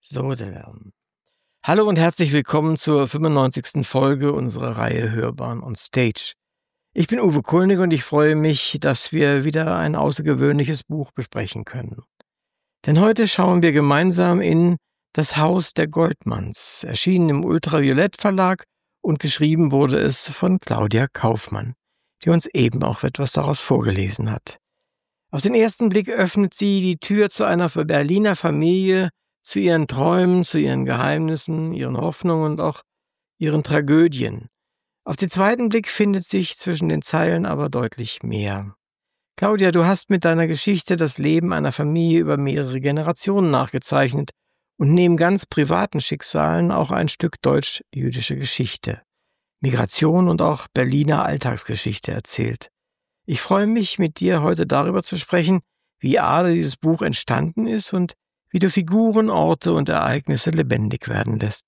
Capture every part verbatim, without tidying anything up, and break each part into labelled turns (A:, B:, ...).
A: So, der Lärm. Hallo und herzlich willkommen zur fünfundneunzigsten Folge unserer Reihe Hörbahn on Stage. Ich bin Uwe Kulnig und ich freue mich, dass wir wieder ein außergewöhnliches Buch besprechen können. Denn heute schauen wir gemeinsam in Das Haus der Goldmanns, erschienen im Ultraviolett Verlag, und geschrieben wurde es von Claudia Kaufmann, die uns eben auch etwas daraus vorgelesen hat. Auf den ersten Blick öffnet sie die Tür zu einer Berliner Familie, zu ihren Träumen, zu ihren Geheimnissen, ihren Hoffnungen und auch ihren Tragödien. Auf den zweiten Blick findet sich zwischen den Zeilen aber deutlich mehr. Claudia, du hast mit deiner Geschichte das Leben einer Familie über mehrere Generationen nachgezeichnet und neben ganz privaten Schicksalen auch ein Stück deutsch-jüdische Geschichte, Migration und auch Berliner Alltagsgeschichte erzählt. Ich freue mich, mit dir heute darüber zu sprechen, wie A, dieses Buch entstanden ist und wie du Figuren, Orte und Ereignisse lebendig werden lässt.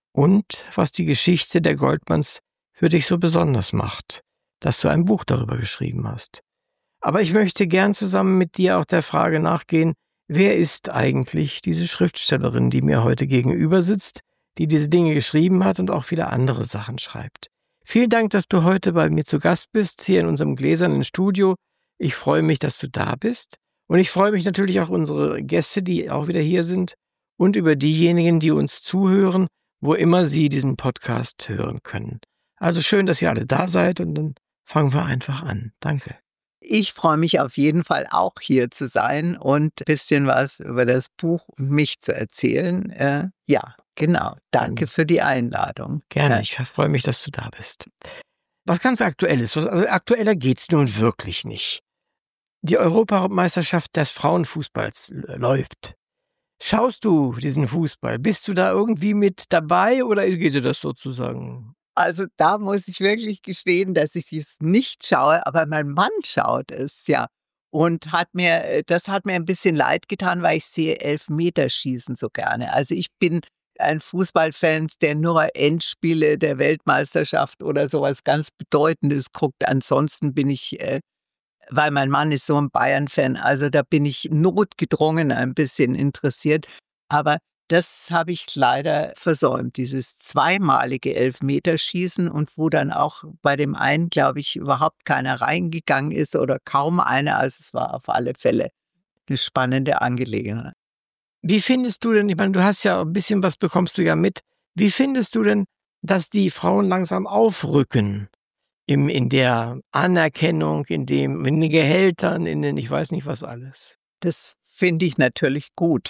A: Und was die Geschichte der Goldmanns für dich so besonders macht, dass du ein Buch darüber geschrieben hast. Aber ich möchte gern zusammen mit dir auch der Frage nachgehen, wer ist eigentlich diese Schriftstellerin, die mir heute gegenüber sitzt, die diese Dinge geschrieben hat und auch viele andere Sachen schreibt. Vielen Dank, dass du heute bei mir zu Gast bist, hier in unserem gläsernen Studio. Ich freue mich, dass du da bist. Und ich freue mich natürlich auch unsere Gäste, die auch wieder hier sind, und über diejenigen, die uns zuhören, wo immer sie diesen Podcast hören können. Also schön, dass ihr alle da seid, und dann fangen wir einfach an. Danke.
B: Ich freue mich auf jeden Fall auch hier zu sein und ein bisschen was über das Buch und mich zu erzählen. Äh, ja, genau. Danke für die Einladung.
A: Gerne,
B: Ja.
A: ich freue mich, dass du da bist. Was ganz Aktuelles, also aktueller geht's nun wirklich nicht. Die Europameisterschaft des Frauenfußballs läuft. Schaust du diesen Fußball? Bist du da irgendwie mit dabei oder geht dir das sozusagen?
B: Also da muss ich wirklich gestehen, dass ich es nicht schaue, aber mein Mann schaut es, ja. Und hat mir, äh, das hat mir ein bisschen leid getan, weil ich sehe Elfmeterschießen so gerne. Also ich bin ein Fußballfan, der nur Endspiele der Weltmeisterschaft oder sowas ganz Bedeutendes guckt. Ansonsten bin ich, äh, weil mein Mann ist so ein Bayern-Fan, also da bin ich notgedrungen ein bisschen interessiert. Aber das habe ich leider versäumt, dieses zweimalige Elfmeterschießen, und wo dann auch bei dem einen, glaube ich, überhaupt keiner reingegangen ist oder kaum einer. Also es war auf alle Fälle eine spannende Angelegenheit.
A: Wie findest du denn, ich meine, du hast ja ein bisschen was bekommst du ja mit. Wie findest du denn, dass die Frauen langsam aufrücken im, in der Anerkennung, in dem, in den Gehältern, in den, ich weiß nicht was alles?
B: Das finde ich natürlich gut.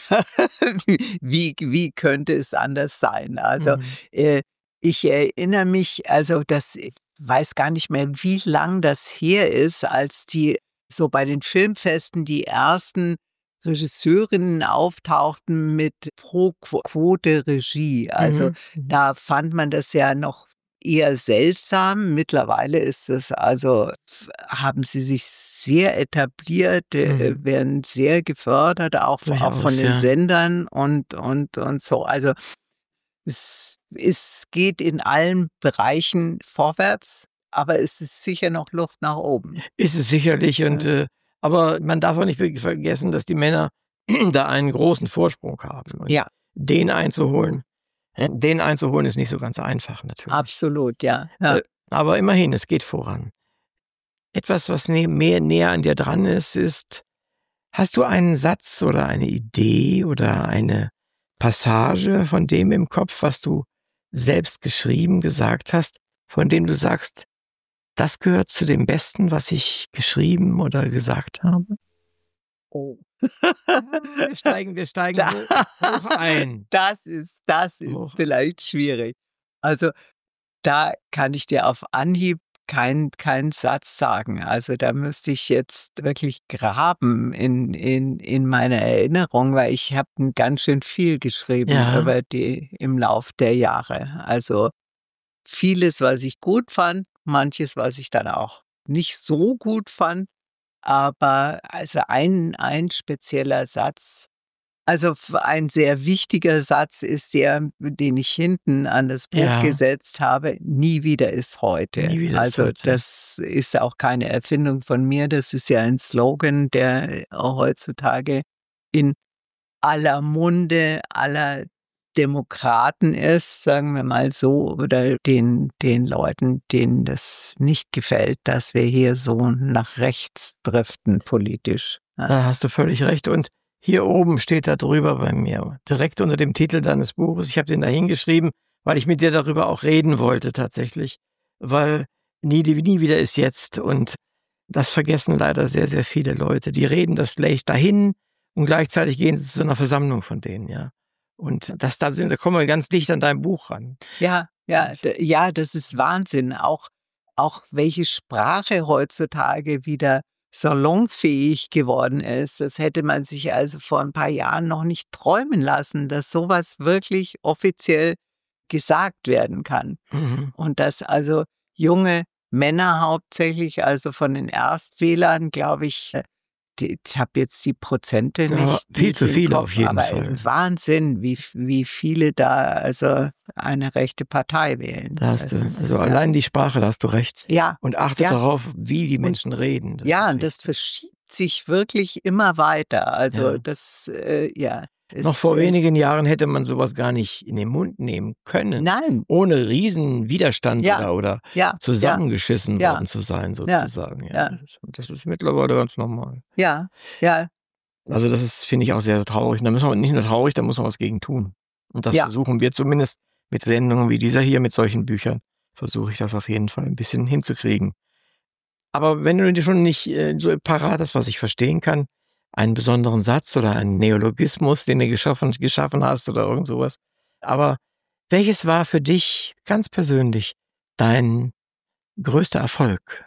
B: Wie, wie könnte es anders sein? Also,
A: Mhm.
B: äh, ich erinnere mich, also das, ich weiß gar nicht mehr, wie lang das her ist, als die so bei den Filmfesten die ersten Regisseurinnen auftauchten mit Pro-Quote-Regie. Also
A: Mhm. Mhm.
B: da fand man das ja noch eher seltsam. Mittlerweile ist es also, haben sie sich sehr etabliert, äh,
A: Mhm.
B: werden sehr gefördert, auch, auch
A: Durchaus,
B: von den
A: ja.
B: Sendern und, und, und so. Also es, es geht in allen Bereichen vorwärts, aber es ist sicher noch Luft nach oben.
A: Ist es sicherlich, und
B: Ja.
A: äh, aber man darf auch nicht be- vergessen, dass die Männer da einen großen Vorsprung haben. Und
B: Ja,
A: den einzuholen, äh, den einzuholen ist nicht so ganz einfach natürlich.
B: absolut, ja. ja.
A: Äh, aber immerhin, es geht voran. Etwas, was nä mehr näher an dir dran ist, ist, hast du einen Satz oder eine Idee oder eine Passage von dem im Kopf, was du selbst geschrieben, gesagt hast, von dem du sagst, das gehört zu dem Besten, was ich geschrieben oder gesagt habe?
B: Oh.
A: Wir steigen, wir steigen
B: Da-
A: hoch, hoch ein.
B: Das ist, das ist
A: Hoch.
B: vielleicht schwierig. Also da kann ich dir auf Anhieb keinen keinen Satz sagen. Also da müsste ich jetzt wirklich graben in, in, in meiner Erinnerung, weil ich habe ganz schön viel geschrieben
A: Ja.
B: über die im Lauf der Jahre. Also vieles, was ich gut fand, manches, was ich dann auch nicht so gut fand. Aber also ein, ein spezieller Satz. Also f- ein sehr wichtiger Satz ist der, den ich hinten an das Buch
A: Ja.
B: gesetzt habe: Nie wieder ist heute.
A: Nie wieder ist
B: Also
A: heute.
B: das ist auch keine Erfindung von mir, das ist ja ein Slogan, der heutzutage in aller Munde, aller Demokraten ist, sagen wir mal so, oder den, den Leuten, denen das nicht gefällt, dass wir hier so nach rechts driften politisch. Ja.
A: Da hast du völlig recht. Und hier oben steht da drüber bei mir, direkt unter dem Titel deines Buches. Ich habe den da hingeschrieben, weil ich mit dir darüber auch reden wollte tatsächlich. Weil nie, nie wieder ist jetzt. Und das vergessen leider sehr, sehr viele Leute. Die reden das gleich dahin und gleichzeitig gehen sie zu einer Versammlung von denen, ja. Und das da sind, da kommen wir ganz dicht an deinem Buch ran.
B: Ja, ja, d- ja, das ist Wahnsinn. Auch, auch welche Sprache heutzutage wieder salonfähig geworden ist. Das hätte man sich also vor ein paar Jahren noch nicht träumen lassen, dass sowas wirklich offiziell gesagt werden kann.
A: Mhm.
B: Und dass also junge Männer hauptsächlich, also von den Erstwählern, glaube ich, äh, die, ich habe jetzt die Prozente
A: Ja,
B: nicht
A: viel
B: nicht
A: zu
B: im
A: viele
B: Kopf,
A: auf jeden
B: aber
A: Fall.
B: Wahnsinn, wie, wie viele da also eine rechte Partei wählen.
A: Da hast
B: Das
A: du,
B: ist,
A: also
B: ja,
A: allein die Sprache, da hast du recht.
B: ja,
A: Und achte
B: ja.
A: darauf, wie die
B: Und
A: Menschen reden. Das
B: ja,
A: ist
B: und das
A: wichtig.
B: verschiebt sich wirklich immer weiter. Also
A: Ja.
B: das, äh, ja,
A: Noch
B: ist,
A: vor
B: äh,
A: wenigen Jahren hätte man sowas gar nicht in den Mund nehmen können,
B: nein,
A: ohne riesen Widerstand
B: ja,
A: oder, oder
B: ja, ja,
A: zusammengeschissen
B: ja,
A: worden zu sein,
B: ja,
A: sozusagen. Ja,
B: ja,
A: das ist, das ist mittlerweile ganz normal.
B: ja, ja,
A: Also das ist, finde ich, auch sehr traurig. Und da müssen wir nicht nur traurig, da muss man was gegen tun. Und das
B: ja,
A: versuchen wir zumindest mit Sendungen wie dieser hier, mit solchen Büchern, versuche ich das auf jeden Fall ein bisschen hinzukriegen. Aber wenn du dir schon nicht äh, so parat hast, was ich verstehen kann, einen besonderen Satz oder einen Neologismus, den du geschaffen, geschaffen hast oder irgend sowas. Aber welches war für dich ganz persönlich dein größter Erfolg?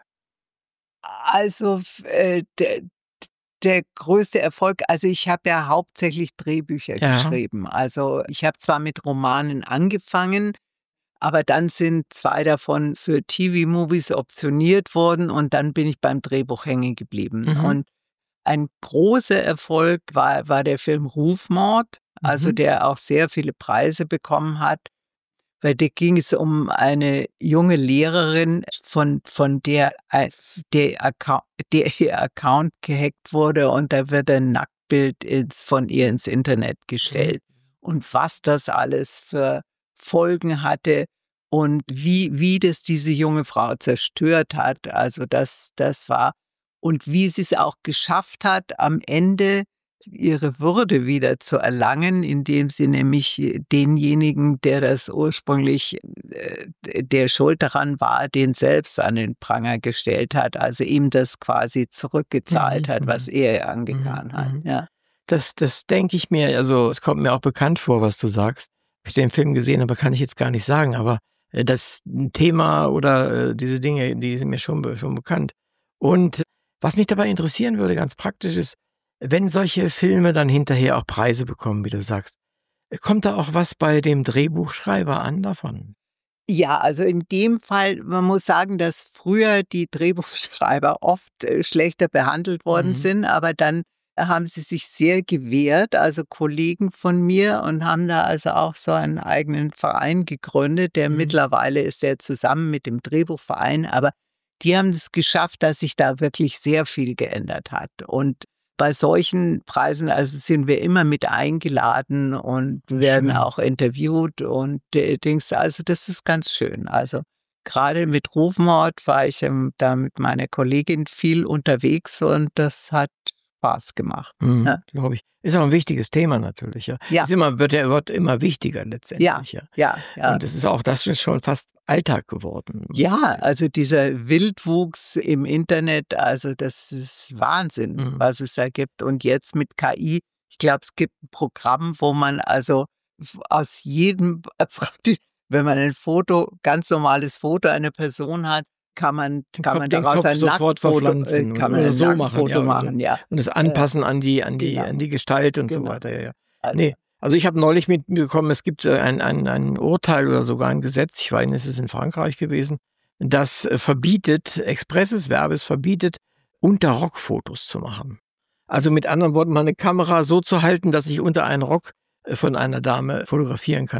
B: also f- äh, der, der größte Erfolg, also ich habe ja hauptsächlich Drehbücher
A: Ja.
B: geschrieben. Also ich habe zwar mit Romanen angefangen, aber dann sind zwei davon für T V-Movies optioniert worden und dann bin ich beim Drehbuch hängen geblieben.
A: Mhm.
B: Und ein großer Erfolg war, war der Film Rufmord, also
A: Mhm.
B: der auch sehr viele Preise bekommen hat. Weil da ging es um eine junge Lehrerin, von, von der, äh, der, Account, der ihr Account gehackt wurde und da wird ein Nacktbild ins, von ihr ins Internet gestellt. Und was das alles für Folgen hatte und wie, wie das diese junge Frau zerstört hat. Also das, das war, und wie sie es auch geschafft hat, am Ende ihre Würde wieder zu erlangen, indem sie nämlich denjenigen, der das ursprünglich, äh, der schuld daran war, den selbst an den Pranger gestellt hat, also ihm das quasi zurückgezahlt
A: Mhm,
B: hat, was
A: mhm.
B: er ihr
A: Mhm,
B: angetan hat.
A: mhm.
B: Ja,
A: Das, das denke ich mir, also es kommt mir auch bekannt vor, was du sagst. Hab ich den Film gesehen, aber kann ich jetzt gar nicht sagen. Aber äh, das Thema oder äh, diese Dinge, die sind mir schon, be- schon bekannt. Und was mich dabei interessieren würde, ganz praktisch ist, wenn solche Filme dann hinterher auch Preise bekommen, wie du sagst, äh, kommt da auch was bei dem Drehbuchschreiber an davon?
B: ja, also in dem Fall, man muss sagen, dass früher die Drehbuchschreiber oft äh, schlechter behandelt worden
A: Mhm.
B: sind, aber dann haben sie sich sehr gewehrt, also Kollegen von mir, und haben da also auch so einen eigenen Verein gegründet, der
A: Mhm.
B: mittlerweile ist der zusammen mit dem Drehbuchverein, aber die haben es geschafft, dass sich da wirklich sehr viel geändert hat. Und bei solchen Preisen, also sind wir immer mit eingeladen und werden
A: Schön.
B: auch interviewt und äh, Dings, also das ist ganz schön. Also gerade mit Rufmord war ich ähm, da mit meiner Kollegin viel unterwegs und das hat Spaß gemacht.
A: Mhm,
B: Ja,
A: glaube ich. Ist auch ein wichtiges Thema natürlich, ja.
B: ja,
A: Ist immer, wird ja wird immer wichtiger
B: ja,
A: letztendlich, ja.
B: ja, ja.
A: Und es ist auch das ist schon fast Alltag geworden, was
B: Ja,
A: da gibt.
B: also dieser Wildwuchs im Internet, also das ist Wahnsinn,
A: Mhm.
B: was es da gibt. Und jetzt mit K I, ich glaube, es gibt ein Programm, wo man also f- aus jedem, äh, praktisch, wenn man ein Foto, ganz normales Foto einer Person hat, kann man,
A: Den
B: kann
A: Kopf
B: man
A: den
B: daraus
A: Kopf
B: ein
A: sofort
B: Nacktfoto, äh,
A: verpflanzen
B: kann
A: oder
B: man
A: oder
B: ein
A: so machen, ja,
B: Nacktfoto
A: oder so.
B: machen, ja.
A: Und es
B: Äh,
A: anpassen an die an die
B: genau,
A: an die Gestalt und so
B: genau.
A: weiter, ja, ja.
B: Also,
A: Ne, also ich habe neulich mitbekommen, es gibt, äh, ein ein ein Urteil oder sogar ein Gesetz, ich meine, es ist in Frankreich gewesen, das, äh, verbietet expresses Verbes verbietet, unter Rockfotos zu machen. Also mit anderen Worten, mal 'ne Kamera so zu halten, dass ich unter einen Rock, äh, von einer Dame fotografieren kann.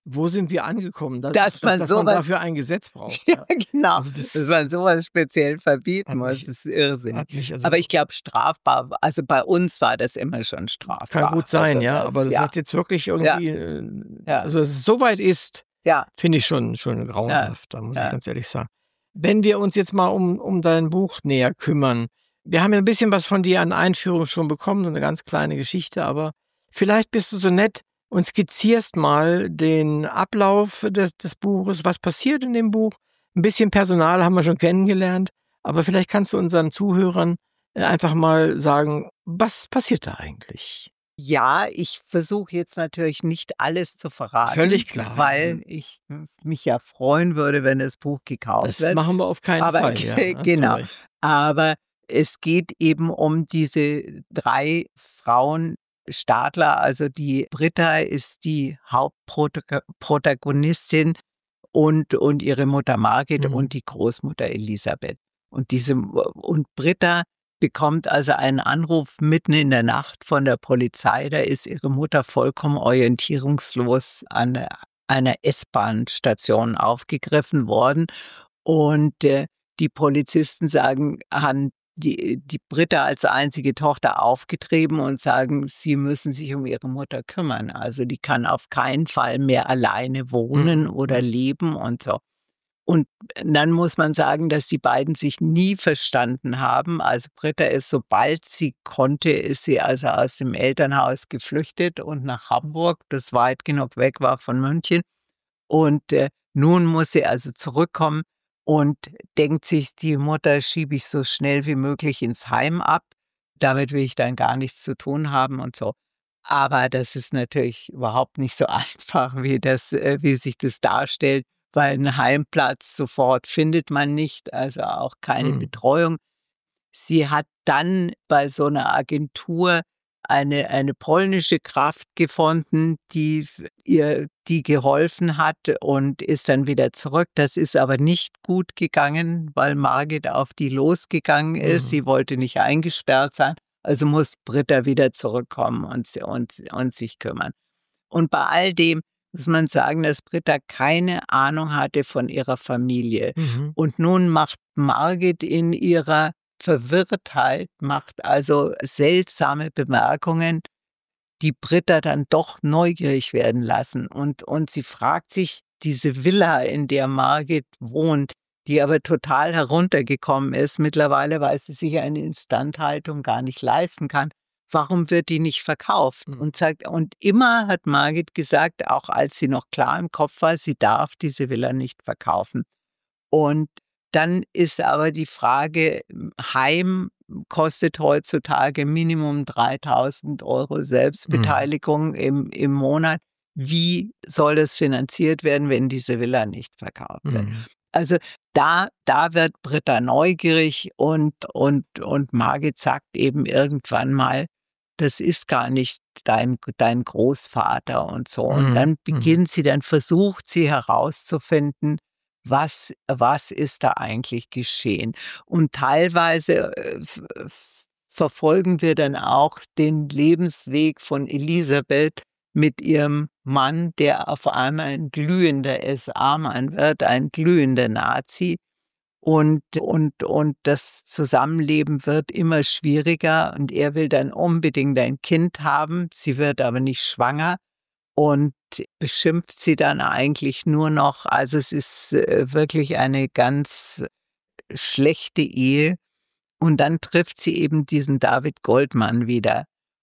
A: Wo sind wir angekommen, dass
B: Dass
A: dass
B: man
A: dass man
B: sowas
A: dafür ein Gesetz braucht,
B: ja,
A: ja.
B: genau,
A: Also,
B: dass
A: das
B: man sowas speziell verbieten
A: hat
B: muss,
A: mich
B: das ist irrsinnig.
A: hat mich
B: Aber
A: also
B: ich glaube, strafbar also, bei uns war das immer schon
A: Kann
B: strafbar.
A: gut sein,
B: Also,
A: ja,
B: das
A: aber das
B: ja,
A: hat jetzt wirklich
B: ja,
A: irgendwie, äh
B: ja,
A: also, dass es so weit ist,
B: ja,
A: finde ich schon schon
B: ja,
A: grauenhaft, da muss ich
B: ja.
A: ganz ehrlich sagen. Wenn wir uns jetzt mal um um dein Buch näher kümmern. Wir haben ja 'n bisschen was von dir an Einführung schon bekommen, so 'ne ganz kleine Geschichte, aber vielleicht bist du so nett und skizzierst mal den Ablauf des des Buches. Was passiert in dem Buch? 'N bisschen Personal haben wir schon kennengelernt, aber vielleicht kannst du unseren Zuhörern, äh, einfach mal sagen, was passiert da eigentlich?
B: Ja, ich versuche jetzt natürlich nicht alles zu verraten,
A: Völlig klar, ja.
B: weil ich m mich ja freuen würde, wenn das Buch gekauft
A: Das
B: wird.
A: machen wir auf keinen
B: Aber
A: Fall, ja,
B: ge
A: hast du
B: genau.
A: recht.
B: Aber es geht eben um diese drei Frauenstadler. Also, die Britta ist die Hauptprotaga Protagonistin und und ihre Mutter Margit
A: Mhm.
B: und die Großmutter Elisabeth. Und diese und Britta bekommt also einen Anruf mitten in der Nacht von der Polizei. Da ist ihre Mutter vollkommen orientierungslos an, äh, einer S-Bahn-Station aufgegriffen worden. Und, äh, die Polizisten sagen haben die die Britta als einzige Tochter aufgetrieben und sagen, sie müssen sich um ihre Mutter kümmern. Also, die kann auf keinen Fall mehr alleine wohnen
A: Mhm,
B: oder
A: mhm.
B: leben und so. Und dann muss man sagen, dass die beiden sich nie verstanden haben. Also, Britta ist, sobald sie konnte, ist sie also aus dem Elternhaus geflüchtet und nach Hamburg, das weit genug weg war von München. Und, äh, nun muss sie also zurückkommen und denkt sich, die Mutter schiebe ich so schnell wie möglich ins Heim ab. Damit will ich dann gar nichts zu tun haben und so. Aber das ist natürlich überhaupt nicht so einfach, wie das äh, wie sich das darstellt, weil 'n Heimplatz sofort findet man nicht, also auch keine
A: Mhm.
B: Betreuung. Sie hat dann bei so 'ner Agentur eine eine polnische Kraft gefunden, die f ihr die geholfen hat und ist dann wieder zurück. Das ist aber nicht gut gegangen, weil Margit auf die losgegangen ist.
A: Mhm.
B: Sie wollte nicht eingesperrt sein, also muss Britta wieder zurückkommen und si und und sich kümmern. Und bei all dem muss man sagen, dass Britta keine Ahnung hatte von ihrer Familie.
A: Mhm.
B: Und nun macht Margit in ihrer Verwirrtheit macht also seltsame Bemerkungen, die Britta dann doch neugierig werden lassen. Und und sie fragt sich, diese Villa, in der Margit wohnt, die aber total heruntergekommen ist mittlerweile, weil sie sich eine Instandhaltung gar nicht leisten kann. Warum wird die nicht verkauft?
A: Mhm.
B: Und sagt und immer hat Margit gesagt, auch als sie noch klar im Kopf war, sie darf diese Villa nicht verkaufen. Und dann ist aber die Frage, hm, Heim kostet heutzutage Minimum dreitausend Euro
A: Mhm.
B: Selbstbeteiligung im im Monat. Wie soll das finanziert werden, wenn diese Villa nicht verkauft wird?
A: Mhm.
B: Also, da da wird Britta neugierig und und und Margit sagt eben irgendwann mal: „Das ist gar nicht dein dein Großvater“ und so. Und
A: Mhm.
B: dann
A: Mhm.
B: beginnt sie dann versucht sie herauszufinden, was was ist da eigentlich geschehen? Und teilweise, äh, v v verfolgen wir dann auch den Lebensweg von Elisabeth mit ihrem Mann, der auf einmal ein glühender S A-Mann wird, ein glühender Nazi. Und und und das Zusammenleben wird immer schwieriger und er will dann unbedingt ein Kind haben. Sie wird aber nicht schwanger und beschimpft sie dann eigentlich nur noch. Also, es ist, äh, wirklich eine ganz schlechte Ehe. Und dann trifft sie eben diesen David Goldmann wieder.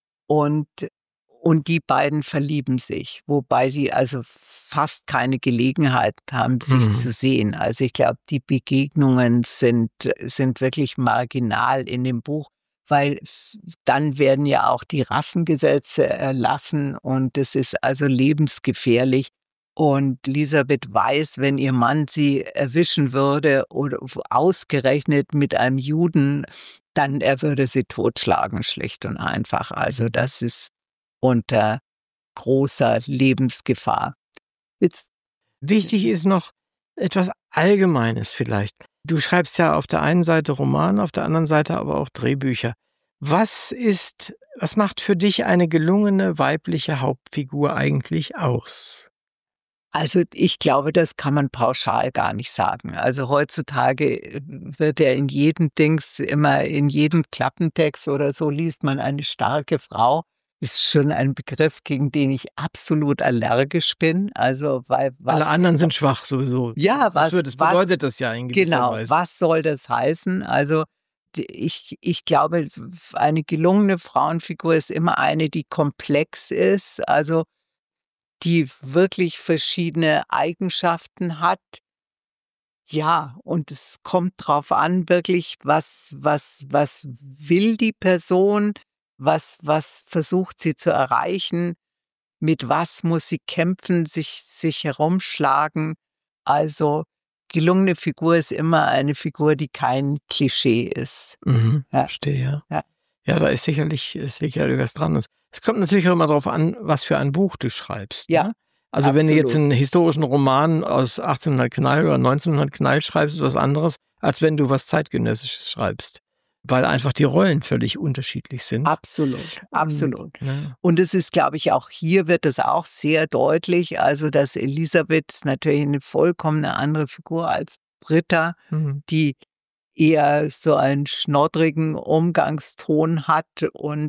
B: Und und die beiden verlieben sich, wobei sie also fast keine Gelegenheit haben, sich
A: Mhm.
B: zu sehen. Also, ich glaube, die Begegnungen sind sind wirklich marginal in dem Buch, weil f dann werden ja auch die Rassengesetze erlassen und es ist also lebensgefährlich. Und Elisabeth weiß, wenn ihr Mann sie erwischen würde oder w ausgerechnet mit einem Juden, dann er würde sie totschlagen, schlicht und einfach. Also,
A: Mhm.
B: das ist unter großer Lebensgefahr. Jetzt
A: Wichtig ist noch etwas Allgemeines vielleicht. Du schreibst ja auf der einen Seite Romane, auf der anderen Seite aber auch Drehbücher. Was ist was macht für dich eine gelungene weibliche Hauptfigur eigentlich aus?
B: Also ich glaube, das kann man pauschal gar nicht sagen. Also heutzutage wird ja in jedem Dings immer, in jedem Klappentext oder so liest man eine starke Frau. Ist schon ein Begriff, gegen den ich absolut allergisch bin. Also weil
A: Alle
B: was,
A: anderen sind schwach sowieso.
B: ja,
A: Das,
B: was,
A: wird, das
B: was,
A: bedeutet das ja in gewisser
B: genau,
A: Weise.
B: was soll das heißen? Also d- ich, ich glaube, eine gelungene Frauenfigur ist immer eine, die komplex ist. Also die wirklich verschiedene Eigenschaften hat. Ja, und es kommt drauf an, wirklich, was was was will die Person? Was was versucht sie zu erreichen? Mit was muss sie kämpfen, sich sich herumschlagen? Also, gelungene Figur ist immer eine Figur, die kein Klischee ist.
A: Mhm,
B: Ja,
A: verstehe, ja.
B: ja,
A: Ja, da ist sicherlich, ist sicherlich was dran. Es es kommt natürlich auch immer darauf an, was für ein Buch du schreibst,
B: ja,
A: ne? Also, wenn du jetzt
B: absolut.
A: einen historischen Roman aus achtzehnhundert Knall oder neunzehnhundert Knall schreibst, ist was anderes, als wenn du was Zeitgenössisches schreibst, weil einfach die Rollen völlig unterschiedlich sind.
B: Absolut,
A: Und,
B: absolut.
A: ne,
B: Und es ist, glaube ich, auch hier wird es auch sehr deutlich, also dass Elisabeth ist natürlich eine vollkommen andere Figur als Britta,
A: mhm,
B: die eher so einen schnoddrigen Umgangston hat und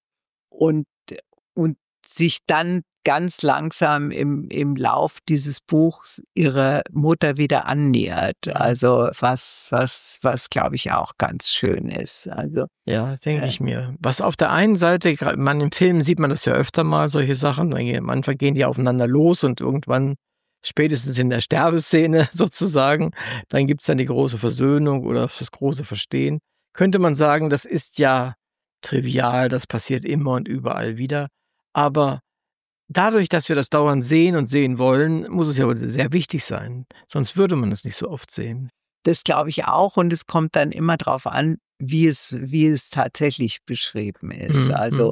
B: und und sich dann ganz langsam im im Lauf dieses Buchs ihrer Mutter wieder annähert.
A: mhm.
B: Also, was was was, glaube ich, auch ganz schön ist. Also,
A: Ja, das denke
B: äh,
A: ich mir. Was auf der einen Seite, gra man im Film sieht man das ja öfter mal, solche Sachen. Dann gehen am Anfang gehen die aufeinander los und irgendwann, spätestens in der Sterbeszene sozusagen, dann gibt's dann die große Versöhnung oder das große Verstehen. Könnte man sagen, das ist ja trivial, das passiert immer und überall wieder. Aber dadurch, dass wir das dauernd sehen und sehen wollen, muss es ja wohl sehr wichtig sein. Sonst würde man es nicht so oft sehen.
B: das glaube ich auch und es kommt dann immer drauf an, wie es wie es tatsächlich beschrieben ist.
A: Mhm, mhm.
B: Also,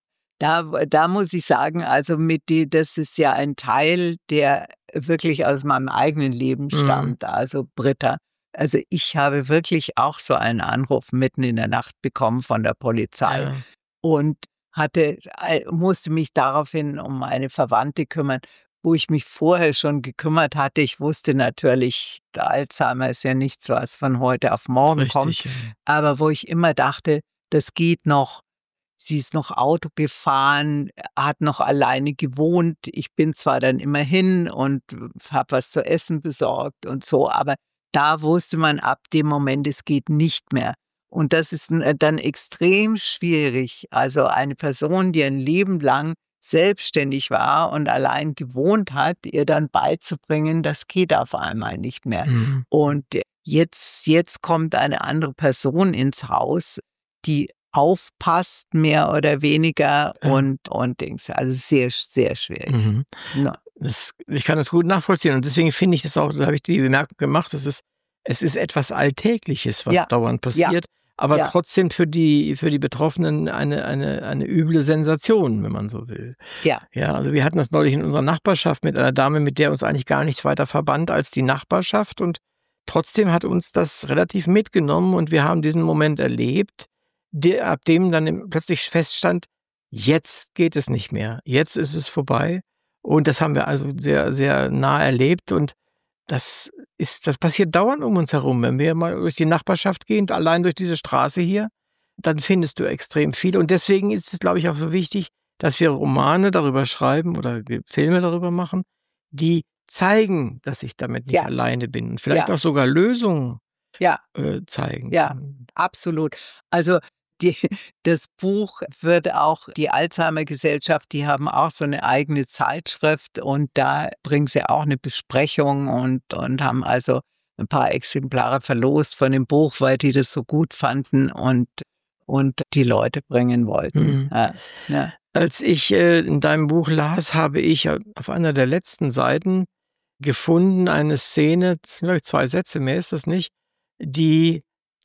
B: da da muss ich sagen, also, mit die das ist ja ein Teil, der wirklich aus meinem eigenen Leben
A: Mhm.
B: stammt, also, Britta. Also, ich habe wirklich auch so einen Anruf mitten in der Nacht bekommen von der Polizei
A: Ja,
B: und hatte ei musste mich daraufhin um eine Verwandte kümmern, wo ich mich vorher schon gekümmert hatte. Ich wusste natürlich, der Alzheimer ist ja nichts, was von heute auf
A: ist
B: morgen kommt,
A: richtig, ja.
B: aber wo ich immer dachte: „Das geht noch.“ Sie ist noch Auto gefahren, hat noch alleine gewohnt. Ich bin zwar dann immer hin und habe was zu essen besorgt und so, aber da wusste man ab dem Moment, es geht nicht mehr. Und das ist 'n äh, dann extrem schwierig. Also, eine Person, die ein Leben lang selbstständig war und allein gewohnt hat, ihr dann beizubringen, das geht auf einmal nicht mehr.
A: Mhm.
B: Und jetzt jetzt kommt eine andere Person ins Haus, die aufpasst, mehr oder weniger
A: Ja.
B: und und Dings. Also, sehr, sehr schwierig.
A: Mhm.
B: Na
A: Das ich kann das gut nachvollziehen und deswegen finde ich das auch, da habe ich die Bemerkung gemacht, es ist es ist etwas Alltägliches, was
B: ja,
A: dauernd
B: ja,
A: passiert, aber
B: ja,
A: trotzdem für die für die Betroffenen eine eine eine üble Sensation, wenn man so will.
B: ja,
A: Ja, also wir hatten das neulich in unserer Nachbarschaft mit einer Dame, mit der uns eigentlich gar nichts weiter verband als die Nachbarschaft und trotzdem hat uns das relativ mitgenommen und wir haben diesen Moment erlebt, der ab dem dann im plötzlich feststand: „Jetzt geht es nicht mehr. Jetzt ist es vorbei.“ Und das haben wir also sehr, sehr nah erlebt und das ist das passiert dauernd um uns herum. Wenn wir mal durch die Nachbarschaft gehen, allein durch diese Straße hier, dann findest du extrem viel. Und deswegen ist es, glaube ich, auch so wichtig, dass wir Romane darüber schreiben oder Ge Filme darüber machen, die zeigen, dass ich damit nicht
B: ja,
A: alleine bin und vielleicht
B: ja,
A: auch sogar Lösungen,
B: ja.
A: äh, zeigen
B: Ja,
A: können.
B: absolut. Also, die das Buch wird auch die Alzheimer-Gesellschaft, die haben auch so eine eigene Zeitschrift und da bringen sie auch eine Besprechung und und haben also ein paar Exemplare verlost von dem Buch, weil die das so gut fanden und und die Leute bringen wollten.
A: Mhm.
B: Ja, ja,
A: Als ich, äh, in deinem Buch las, habe ich a auf einer der letzten Seiten gefunden eine Szene, das sind glaube ich zwei Sätze, mehr ist das nicht, die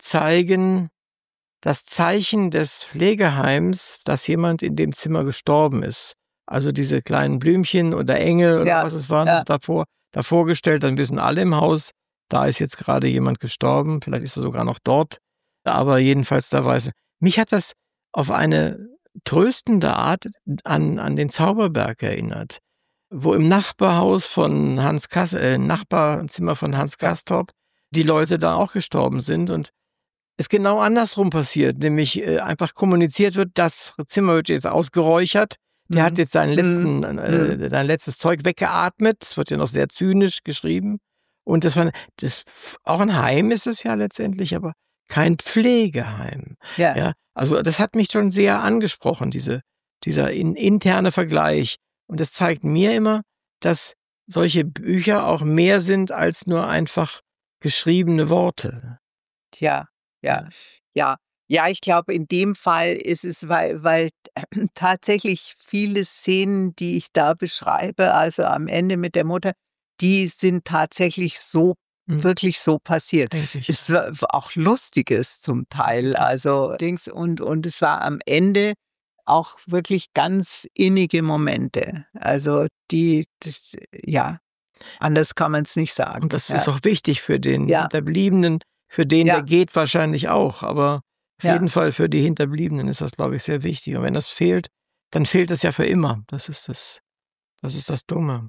A: zeigen das Zeichen des Pflegeheims, dass jemand in dem Zimmer gestorben ist. Also, diese kleinen Blümchen oder Engel oder
B: ja,
A: was es war noch
B: ja,
A: davor davor gestellt, dann wissen alle im Haus, da ist jetzt grade jemand gestorben, vielleicht ist er sogar noch dort, aber jedenfalls da weiß er. Mich hat das auf eine tröstende Art an an den Zauberberg erinnert. wo im Nachbarhaus von Hans Kas äh, Nachbarzimmer von Hans Castorp die Leute da auch gestorben sind und es genau andersrum passiert, nämlich äh, einfach kommuniziert wird, das Zimmer wird jetzt ausgeräuchert, der
B: Mhm.
A: hat jetzt seinen letzten,
B: Mhm.
A: äh, sein letztes Zeug weggeatmet, es wird ja noch sehr zynisch geschrieben und das war das auch ein Heim ist es ja letztendlich, aber kein Pflegeheim.
B: Ja.
A: Ja, also das hat mich schon sehr angesprochen, diese dieser in, interne Vergleich und das zeigt mir immer, dass solche Bücher auch mehr sind als nur einfach geschriebene Worte.
B: Ja, ja, ja. Ja, ich glaube, in dem Fall ist es, weil weil tatsächlich viele Szenen, die ich da beschreibe, also am Ende mit der Mutter, die sind tatsächlich so
A: Hm.
B: wirklich so passiert.
A: Denke ich.
B: Es war auch Lustiges zum Teil, also Dings und und es war am Ende auch wirklich ganz innige Momente. Also die das ja, anders kann man's nicht sagen.
A: Und das
B: Ja.
A: ist auch wichtig für den
B: Ja.
A: Hinterbliebenen, für den, der
B: Ja.
A: geht, wahrscheinlich auch, aber auf
B: Ja.
A: jeden Fall für die Hinterbliebenen ist das, glaube ich, sehr wichtig. Und wenn das fehlt, dann fehlt es ja für immer. Das ist das das ist das Dumme.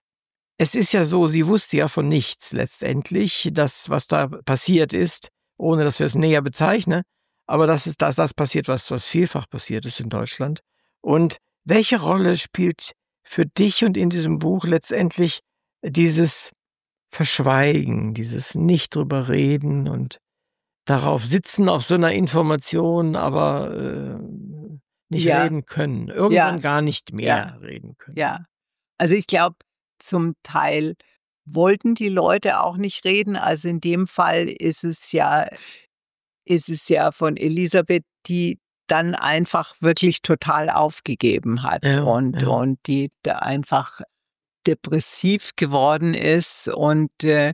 A: Es ist ja so, sie wusste ja von nichts letztendlich, das, was da passiert ist, ohne dass wir es näher bezeichnen, aber das ist das das passiert, was was vielfach passiert ist in Deutschland. Und welche Rolle spielt für dich und in diesem Buch letztendlich dieses Verschweigen, dieses nicht drüber reden und darauf sitzen auf so einer Information, aber, äh, nicht
B: Ja.
A: reden können, irgendwann
B: Ja.
A: gar nicht mehr
B: Ja.
A: reden können?
B: Ja. Also, ich glaube, zum Teil wollten die Leute auch nicht reden. Also, in dem Fall ist es ja ist es ja von Elisabeth, die dann einfach wirklich total aufgegeben hat
A: Ja,
B: und
A: ja.
B: und die da einfach depressiv geworden ist und, äh,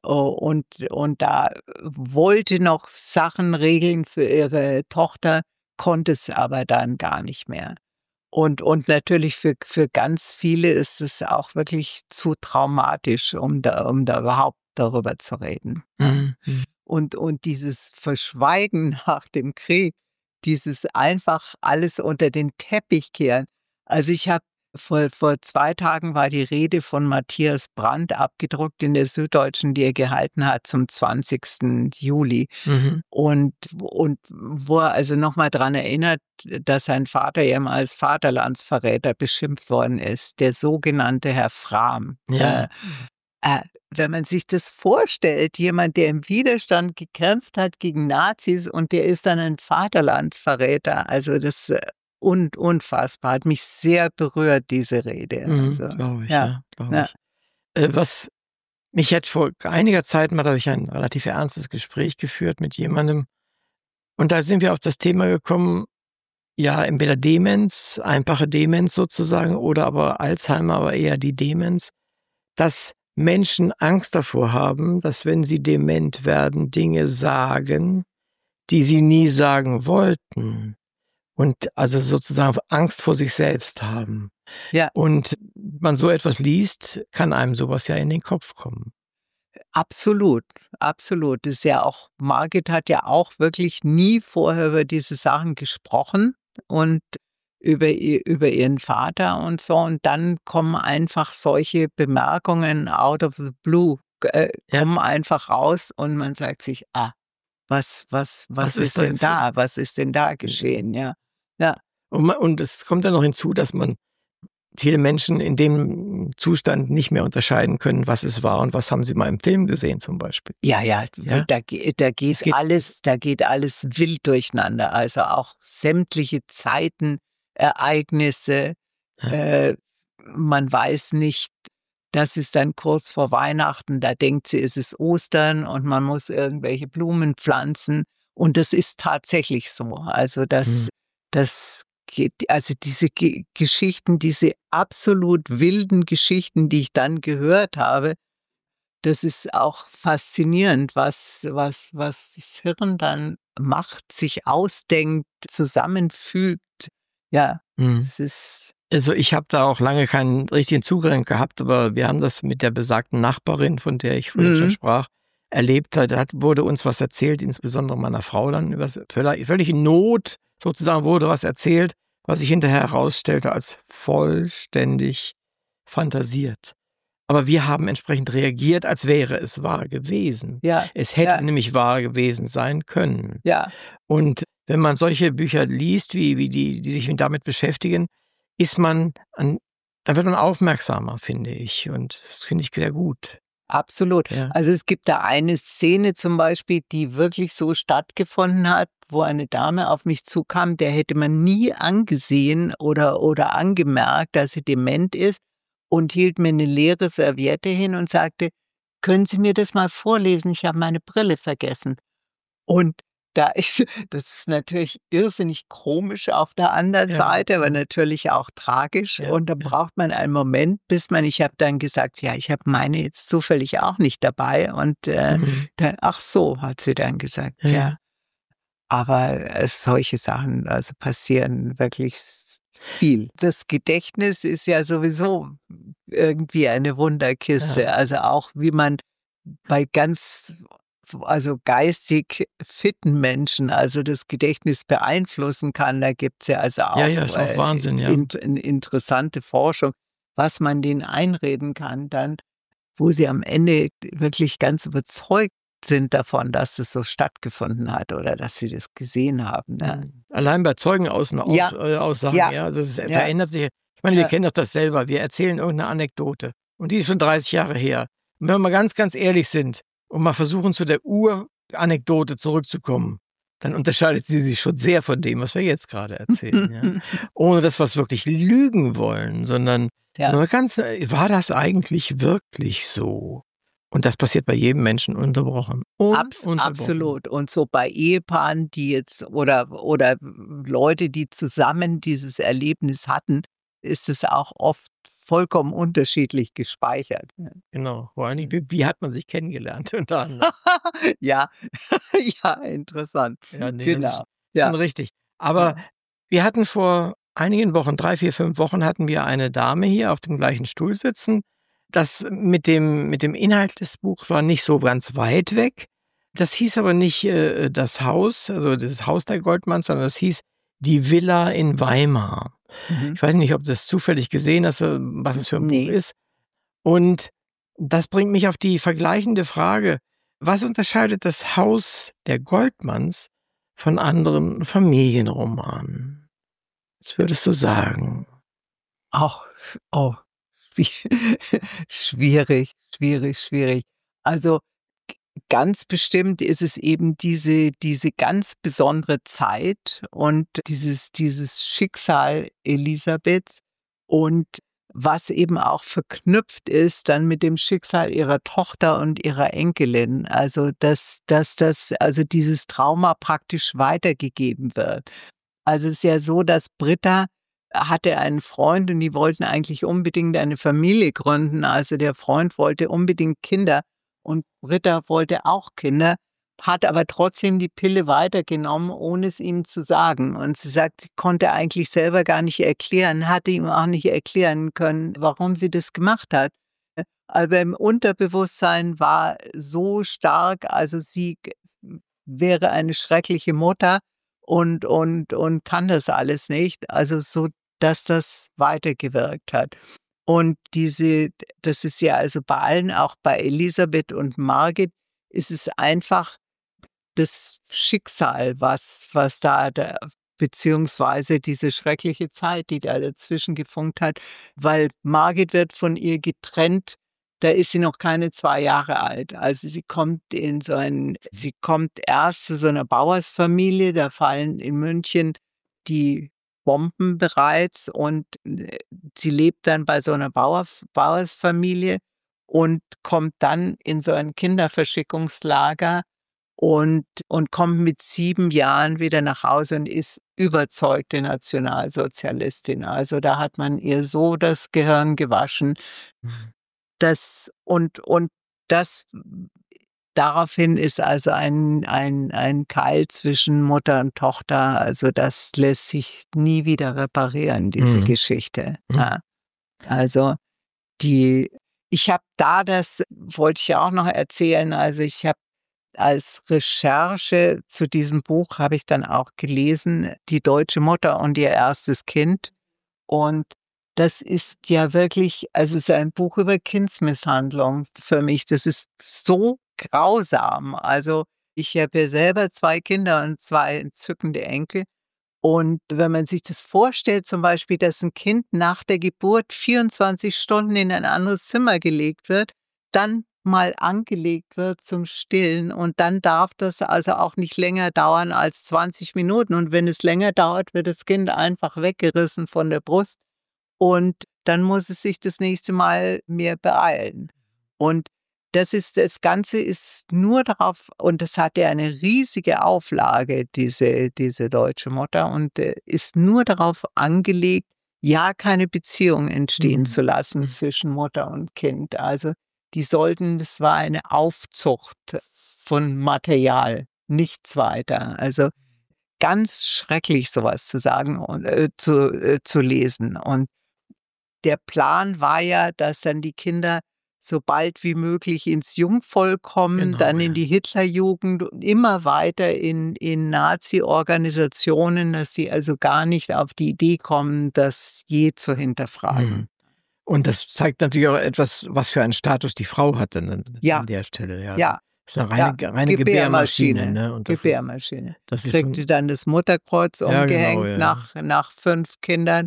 B: und und da wollte noch Sachen regeln für ihre Tochter, konnte es aber dann gar nicht mehr. Und und natürlich für für ganz viele ist es auch wirklich zu traumatisch, um da um da überhaupt darüber zu reden, ja.
A: Mhm, mhm.
B: Und und dieses Verschweigen nach dem Krieg, dieses einfach alles unter den Teppich kehren. Also, ich habe vor vor zwei Tagen war die Rede von Matthias Brandt abgedruckt in der Süddeutschen, die er gehalten hat zum zwanzigsten Juli.
A: Mhm.
B: Und und wo er also noch mal dran erinnert, dass sein Vater ja mal als Vaterlandsverräter beschimpft worden ist, der sogenannte Herr Frahm.
A: Ja.
B: Äh, äh, wenn man sich das vorstellt, jemand, der im Widerstand gekämpft hat gegen Nazis und der ist dann ein Vaterlandsverräter, also das, äh, un unfassbar, hat mich sehr berührt, diese Rede.
A: Mhm,
B: Also,
A: glaube ich,
B: ja,
A: ja, glaube
B: ja.
A: ich. Äh, was mich hat vor einiger Zeit mal da habe ich ein relativ ernstes Gespräch geführt mit jemandem und da sind wir auf das Thema gekommen, ja, entweder Demenz, einfache Demenz sozusagen oder aber Alzheimer, aber eher die Demenz, dass Menschen Angst davor haben, dass, wenn sie dement werden, Dinge sagen, die sie nie sagen wollten und also sozusagen Angst vor sich selbst haben.
B: Ja.
A: Und man so etwas liest, kann einem sowas ja in den Kopf kommen.
B: Absolut, absolut. Das ist ja auch Margit hat ja auch wirklich nie vorher über diese Sachen gesprochen und über ihr über ihren Vater und so. Und dann kommen einfach solche Bemerkungen out of the blue, äh,
A: Ja.
B: kommen einfach raus und man sagt sich: „Ah, was was was
A: Was ist
B: ist
A: da
B: denn
A: jetzt
B: da? Was ist denn da geschehen?“ Ja. Ja.
A: Und ma und es kommt dann noch hinzu, dass man viele Menschen in dem Zustand nicht mehr unterscheiden können, was es war und was haben sie mal im Film gesehen zum Beispiel.
B: Ja, ja,
A: Ja.
B: da ge da geht
A: geht
B: alles da geht alles wild durcheinander. Also, auch sämtliche Zeiten, Ereignisse.
A: Ja.
B: Äh, man weiß nicht, das ist dann kurz vor Weihnachten, da denkt sie, es ist Ostern und man muss irgendwelche Blumen pflanzen. Und das ist tatsächlich so. Also, das
A: Mhm.
B: das geht also, diese Ge Geschichten, diese absolut wilden Geschichten, die ich dann gehört habe, das ist auch faszinierend, was was was das Hirn dann macht, sich ausdenkt, zusammenfügt. Ja,
A: Mhm.
B: es ist
A: Also, ich habe da auch lange keinen richtigen Zugang gehabt, aber wir haben das mit der besagten Nachbarin, von der ich vorhin schon
B: Mhm.
A: sprach, erlebt. Da hat wurde uns was erzählt, insbesondere meiner Frau dann, übers völler völlig in Not sozusagen wurde was erzählt, was sich hinterher herausstellte als vollständig fantasiert. Aber wir haben entsprechend reagiert, als wäre es wahr gewesen.
B: Ja,
A: Es hätte
B: ja,
A: nämlich wahr gewesen sein können.
B: ja,
A: Und wenn man solche Bücher liest, wie, wie die, die sich damit beschäftigen, ist man an, dann wird man aufmerksamer, finde ich. Und das finde ich sehr gut.
B: absolut.
A: Ja.
B: Also es gibt da eine Szene zum Beispiel, die wirklich so stattgefunden hat, wo eine Dame auf mich zukam, der hätte man nie angesehen oder, oder angemerkt, dass sie dement ist, und hielt mir eine leere Serviette hin und sagte: „Können Sie mir das mal vorlesen? Ich habe meine Brille vergessen." Und da ist das ist natürlich irrsinnig komisch auf der anderen
A: Ja,
B: Seite, aber
A: ja.
B: natürlich auch tragisch.
A: Ja,
B: Und dann
A: ja.
B: braucht man einen Moment, bis man ich habe dann gesagt: „Ja, ich habe meine jetzt zufällig auch nicht dabei." Und, äh,
A: Mhm.
B: dann „Ach so", hat sie dann gesagt,
A: Ja,
B: ja.
A: ja.
B: Aber, äh, solche Sachen, also, passieren wirklich s viel. Das Gedächtnis ist ja sowieso irgendwie eine Wunderkiste.
A: Ja.
B: Also, auch wie man bei ganz also, geistig fitten Menschen, also, das Gedächtnis beeinflussen kann. Da gibt's ja also
A: Ja, ja,
B: auch,
A: ist auch
B: äh,
A: Wahnsinn, ja.
B: int in interessante Forschung, was man denen einreden kann dann, wo sie am Ende wirklich ganz überzeugt sind davon, dass es so stattgefunden hat oder dass sie das gesehen haben, ne?
A: Mhm. Allein bei Zeugenaussagen,
B: Ja,
A: äh, Aussagen,
B: ja,
A: ja, also es
B: ja,
A: verändert sich. Ich meine, wir
B: ja.
A: kennen doch das selber. Wir erzählen irgendeine Anekdote und die ist schon dreißig Jahre her. Und wenn wir mal ganz, ganz ehrlich sind und mal versuchen, zu der Uranekdote zurückzukommen, dann unterscheidet sie sich schon sehr von dem, was wir jetzt gerade erzählen, ja. Ohne dass wir's wirklich lügen wollen, sondern
B: Ja,
A: nur ganz äh, war das eigentlich wirklich so? Und das passiert bei jedem Menschen ununterbrochen.
B: abs
A: Ununterbrochen.
B: absolut. Und so bei Ehepaaren, die jetzt oder oder Leute, die zusammen dieses Erlebnis hatten, ist es auch oft vollkommen unterschiedlich gespeichert, ne?
A: Genau, vor allen Dingen, wie wie hat man sich kennengelernt unter anderem?
B: Ja, ja, interessant.
A: Ja, ne, das ist
B: Genau.
A: schon
B: Ja,
A: richtig. Aber
B: ja.
A: wir hatten vor einigen Wochen, drei, vier, fünf Wochen hatten wir eine Dame hier auf dem gleichen Stuhl sitzen. Das mit dem mit dem Inhalt des Buchs war nicht so ganz weit weg. Das hieß aber nicht, äh, das Haus, also das Haus der Goldmanns, sondern das hieß „Die Villa in Weimar".
B: Mhm.
A: Ich weiß nicht, ob du das zufällig gesehen hast, äh, was
B: N
A: es für 'n Buch
B: ne.
A: ist. Und das bringt mich auf die vergleichende Frage: Was unterscheidet das Haus der Goldmanns von anderen Familienromanen? Was würdest du sagen?
B: Auch oh, schwie schwierig, schwierig, schwierig. Also, g ganz bestimmt ist es eben diese diese ganz besondere Zeit und dieses dieses Schicksal Elisabeths und was eben auch verknüpft ist dann mit dem Schicksal ihrer Tochter und ihrer Enkelin. Also, dass dass das also dieses Trauma praktisch weitergegeben wird. Also, es ist ja so, dass Britta hatte einen Freund und die wollten eigentlich unbedingt eine Familie gründen. Also, der Freund wollte unbedingt Kinder und Britta wollte auch Kinder, hat aber trotzdem die Pille weitergenommen, ohne es ihm zu sagen. Und sie sagt, sie konnte eigentlich selber gar nicht erklären, hatte ihm auch nicht erklären können, warum sie das gemacht hat. Aber im Unterbewusstsein war so stark, also sie g wäre eine schreckliche Mutter und und und kann das alles nicht. Also, so, dass das weitergewirkt hat. Und diese das ist ja also bei allen, auch bei Elisabeth und Margit, ist es einfach das Schicksal, was was da da beziehungsweise diese schreckliche Zeit, die da dazwischen gefunkt hat, weil Margit wird von ihr getrennt, da ist sie noch keine zwei Jahre alt. Also, sie kommt in so ein sie kommt erst zu so einer Bauersfamilie, da fallen in München die Bomben bereits und, äh, sie lebt dann bei so einer Bauerf Bauersfamilie und kommt dann in so ein Kinderverschickungslager und und kommt mit sieben Jahren wieder nach Hause und ist überzeugte Nationalsozialistin. Also, da hat man ihr so das Gehirn gewaschen.
A: Mhm.
B: Das und und das daraufhin ist also ein ein ein Keil zwischen Mutter und Tochter, also, das lässt sich nie wieder reparieren, diese
A: Mhm.
B: Geschichte,
A: Mhm.
B: ja. Also, die ich habe da das wollte ich ja auch noch erzählen, also, ich habe als Recherche zu diesem Buch habe ich dann auch gelesen „Die deutsche Mutter und ihr erstes Kind" und das ist ja wirklich, also es ist ein Buch über Kindsmisshandlung für mich. Das ist so grausam. Also, ich habe ja selber zwei Kinder und zwei entzückende Enkel. Und wenn man sich das vorstellt, zum Beispiel, dass ein Kind nach der Geburt vierundzwanzig Stunden in ein anderes Zimmer gelegt wird, dann mal angelegt wird zum Stillen und dann darf das also auch nicht länger dauern als zwanzig Minuten. Und wenn es länger dauert, wird das Kind einfach weggerissen von der Brust und dann muss es sich das nächste Mal mehr beeilen. Und das ist das Ganze ist nur darauf, und das hat ja eine riesige Auflage, diese diese deutsche Mutter, und, äh, ist nur darauf angelegt, ja keine Beziehung entstehen
A: Mhm.
B: zu lassen
A: Mhm.
B: zwischen Mutter und Kind. Also, die sollten das war eine Aufzucht von Material, nichts weiter. Also, ganz schrecklich, sowas zu sagen und, äh, zu äh, zu lesen. Und der Plan war ja, dass dann die Kinder so bald wie möglich ins Jungvolk kommen,
A: Genau,
B: dann in
A: ja.
B: die Hitlerjugend und immer weiter in in Nazi-Organisationen, dass sie also gar nicht auf die Idee kommen, das je zu
A: Mhm.
B: hinterfragen.
A: Und das zeigt natürlich auch etwas, was für einen Status die Frau hatte, ne,
B: Ja,
A: an der Stelle, ja.
B: ja,
A: Ist 'ne
B: ja,
A: reine Ge reine Gebärmaschine,
B: Gebärmaschine,
A: ne? Und das ist
B: Gebärmaschine.
A: das ist
B: Kriegte
A: schon
B: dann das Mutterkreuz
A: ja, genau,
B: umgehängt
A: ja, ja.
B: nach nach fünf Kindern.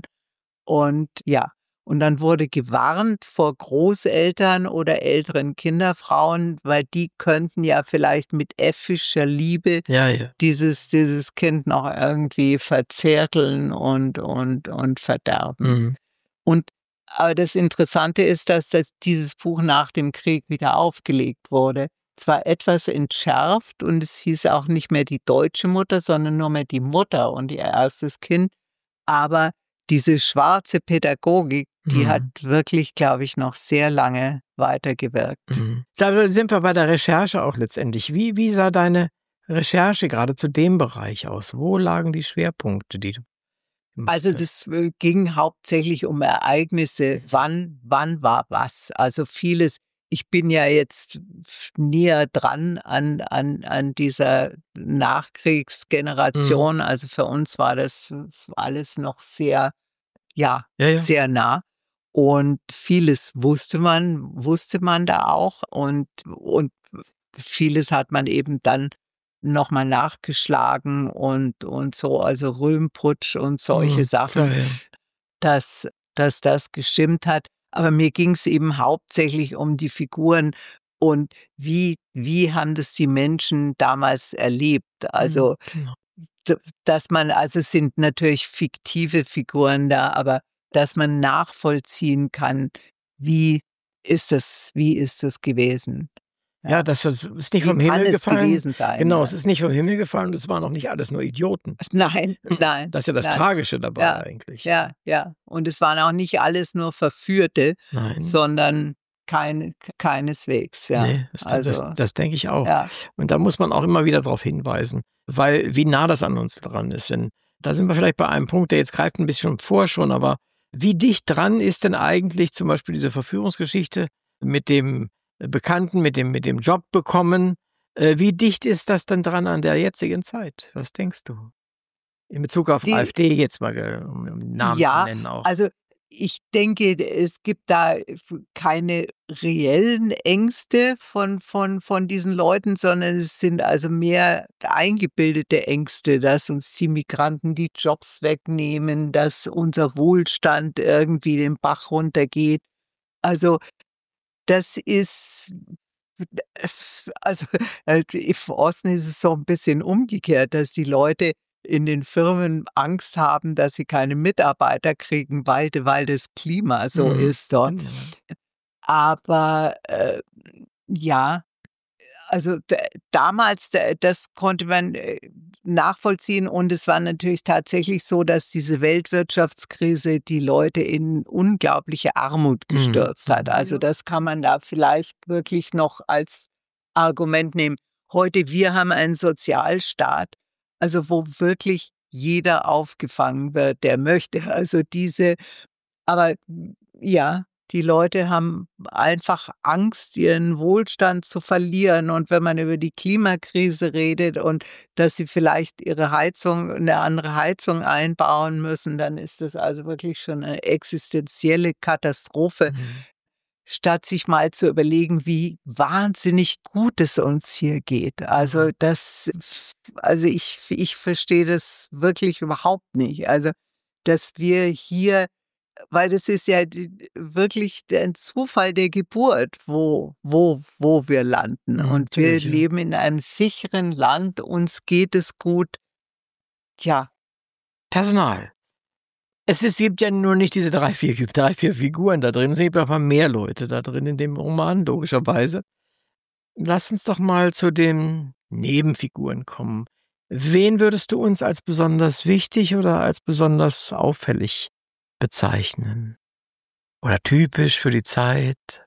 B: Und ja, und dann wurde gewarnt vor Großeltern oder älteren Kinderfrauen, weil die könnten ja vielleicht mit äffischer Liebe
A: Ja, ja.
B: dieses dieses Kind noch irgendwie verzärteln und und und verderben.
A: Mhm.
B: Und aber das Interessante ist, dass das dieses Buch nach dem Krieg wieder aufgelegt wurde. Zwar etwas entschärft und es hieß auch nicht mehr die deutsche Mutter, sondern nur mehr die Mutter und ihr erstes Kind, aber diese schwarze Pädagogik, die hat
A: Mhm.
B: wirklich, glaube ich, noch sehr lange weitergewirkt.
A: Mhm. Da sind wir bei der Recherche auch letztendlich. Wie wie sah deine Recherche gerade zu dem Bereich aus? Wo lagen die Schwerpunkte, die du gemacht
B: Also,
A: hast?
B: das, äh, ging hauptsächlich um Ereignisse. Wann wann war was? Also, vieles ich bin ja jetzt f näher dran an an an dieser
A: Mhm.
B: Nachkriegsgeneration. Also, für uns war das f alles noch sehr, ja,
A: Ja, ja.
B: sehr nah. Und vieles wusste man wusste man da auch und und vieles hat man eben dann noch mal nachgeschlagen und und so, also Röhmputsch und solche
A: Mhm.
B: Sachen,
A: Klar, ja.
B: dass dass das gestimmt hat. Aber mir ging's eben hauptsächlich um die Figuren und wie wie haben das die Menschen damals erlebt?
A: Mhm.
B: Also,
A: Genau.
B: d dass man also, es sind natürlich fiktive Figuren da, aber dass man nachvollziehen kann, wie ist das wie ist das gewesen?
A: Ja,
B: Ja.
A: das das ist nicht
B: Wie
A: vom
B: kann
A: Himmel
B: es
A: gefallen.
B: gewesen sein,
A: Genau, es
B: ja?
A: ist nicht vom Himmel gefallen und es waren auch nicht alles nur Idioten.
B: Nein, nein,
A: Das ist ja das
B: nein.
A: Tragische dabei
B: Ja,
A: eigentlich.
B: ja, ja. Und es waren auch nicht alles nur Verführte,
A: Nein.
B: sondern kein keineswegs, ja.
A: Ne, das das
B: Also,
A: das denke ich auch.
B: ja.
A: Und da muss man auch immer wieder drauf hinweisen, weil wie nah das an uns dran ist. Denn da sind wir vielleicht bei einem Punkt, der jetzt greift 'n bisschen vor schon, aber wie dicht dran ist denn eigentlich zum Beispiel diese Verführungsgeschichte mit dem Bekannten, mit dem mit dem Job bekommen? Äh, wie dicht ist das denn dran an der jetzigen Zeit? Was denkst du? In Bezug auf
B: Die
A: AfD jetzt mal, ge um um Namen zu
B: Ja,
A: nennen auch.
B: also, ich denke, d es gibt da f keine reellen Ängste von von von diesen Leuten, sondern es sind also mehr eingebildete Ängste, dass uns die Migranten die Jobs wegnehmen, dass unser Wohlstand irgendwie den Bach runtergeht. Also, das ist d f also, äh, im Osten ist es so 'n bisschen umgekehrt, dass die Leute in den Firmen Angst haben, dass sie keine Mitarbeiter kriegen, weil d weil das Klima so
A: Mhm.
B: ist dort.
A: Genau, ja.
B: Aber, äh, ja, also, d damals, d das konnte man, äh, nachvollziehen und es war natürlich tatsächlich so, dass diese Weltwirtschaftskrise die Leute in unglaubliche Armut
A: Mhm.
B: gestürzt hat.
A: Mhm.
B: Also, das kann man da vielleicht wirklich noch als Argument nehmen. Heute wir haben einen Sozialstaat, also, wo wirklich jeder aufgefangen wird, der möchte. Also, diese aber ja. die Leute haben einfach Angst, ihren Wohlstand zu verlieren. Und wenn man über die Klimakrise redet und dass sie vielleicht ihre Heizung, eine andere Heizung einbauen müssen, dann ist das also wirklich schon eine existenzielle Katastrophe,
A: Mhm.
B: statt sich mal zu überlegen, wie wahnsinnig gut es uns hier geht. Also
A: Ja.
B: das, also ich, ich verstehe das wirklich überhaupt nicht. Also, dass wir hier, weil das ist ja die, wirklich ein Zufall der Geburt, wo, wo, wo wir landen.
A: Mhm,
B: Und wir
A: natürlich, ja.
B: leben in einem sicheren Land, uns geht es gut. Tja,
A: Personal. Es ist, gibt ja nur nicht diese drei, vier, drei, vier Figuren da drin, es gibt aber mehr Leute da drin in dem Roman, logischerweise. Lass uns doch mal zu den Nebenfiguren kommen. Wen würdest du uns als besonders wichtig oder als besonders auffällig bezeichnen? Oder typisch für die Zeit?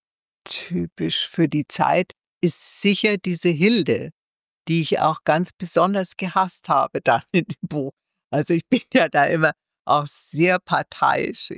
B: typisch für die Zeit ist sicher diese Hilde, die ich auch ganz besonders gehasst habe dann in dem Buch. Also, ich bin ja da immer auch sehr parteiisch.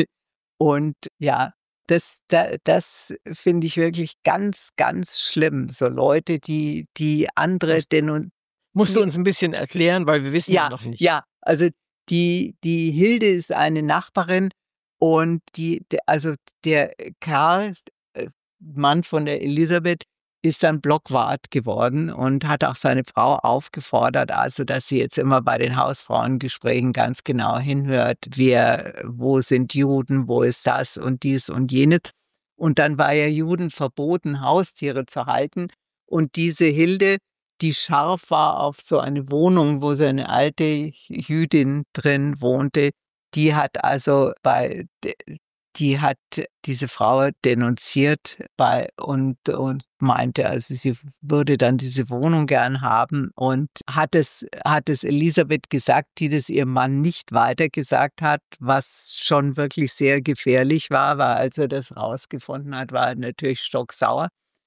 B: Und ja, das da das finde ich wirklich ganz, ganz schlimm. So Leute, die die andere
A: Musst,
B: denun
A: musst du
B: die
A: uns ein bisschen erklären, weil wir wissen ja
B: ja,
A: noch nicht.
B: ja, also die die Hilde ist eine Nachbarin und die d also der Karl, äh, Mann von der Elisabeth, ist dann Blockwart geworden und hat auch seine Frau aufgefordert, also, dass sie jetzt immer bei den Hausfrauengesprächen ganz genau hinhört, wer wo sind Juden, wo ist das und dies und jenes. Und dann war ja Juden verboten, Haustiere zu halten. Und diese Hilde, die scharf war auf so eine Wohnung, wo so eine alte Jüdin drin wohnte, die hat also bei d die hat diese Frau denunziert bei und und meinte, also, sie würde dann diese Wohnung gern haben und hat es hat es Elisabeth gesagt, die das ihrem Mann nicht weitergesagt hat, was schon wirklich sehr gefährlich war, weil als er das rausgefunden hat, war er natürlich stocksauer.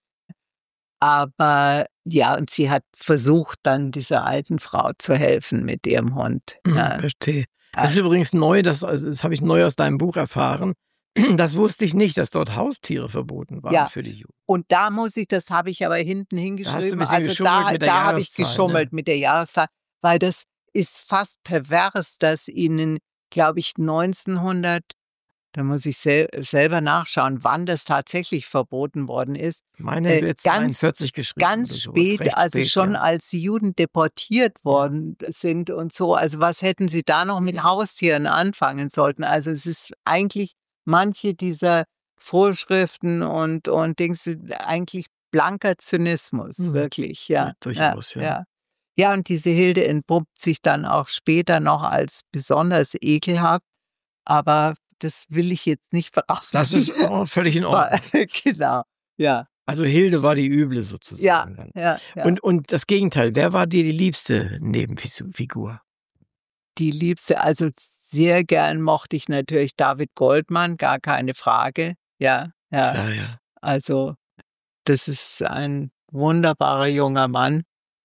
B: Aber ja, und sie hat versucht, dann dieser alten Frau zu helfen mit ihrem Hund.
A: Mhm,
B: Ja,
A: verstehe. Das
B: ja,
A: ist übrigens neu, das also, das habe ich neu aus deinem Buch erfahren. Das wusste ich nicht, dass dort Haustiere verboten waren
B: ja.
A: für die Juden.
B: Und da muss ich das habe ich aber hinten
A: Da hast du 'n
B: hingeschrieben.
A: bisschen
B: Also,
A: geschummelt
B: da
A: mit der
B: da habe ich
A: Jahreszahl, ne?
B: geschummelt mit der Jahreszahl, weil das ist fast pervers, dass ihnen, glaube ich, neunzehnhundert, da muss ich sel selber nachschauen, wann das tatsächlich verboten worden ist.
A: Ich meine,
B: Äh,
A: du hättest
B: ganz
A: zweiundvierzig geschrieben oder
B: ganz
A: so was,
B: spät,
A: recht
B: also
A: spät,
B: schon
A: ja.
B: als die Juden deportiert
A: Ja.
B: worden sind und so. Also, was hätten sie da noch mit Haustieren anfangen sollten? Also, es ist eigentlich manche dieser Vorschriften und und Dings sind eigentlich blanker Zynismus,
A: Mhm.
B: wirklich,
A: Ja,
B: ja, ja,
A: durchaus, ja.
B: ja. Ja, und diese Hilde entpuppt sich dann auch später noch als besonders ekelhaft, aber das will ich jetzt nicht
A: Das ist,
B: verraten.
A: oh, völlig in
B: Weil
A: Ordnung.
B: genau, ja,
A: Also, Hilde war die Üble
B: ja,
A: sozusagen dann.
B: ja, ja.
A: Und und das Gegenteil, wer war dir die liebste Nebenfisu Figur?
B: Die liebste, also sehr gern mochte ich natürlich David Goldman, gar keine Frage. Ja, ja.
A: Klar, ja.
B: Also, das ist ein wunderbarer junger Mann,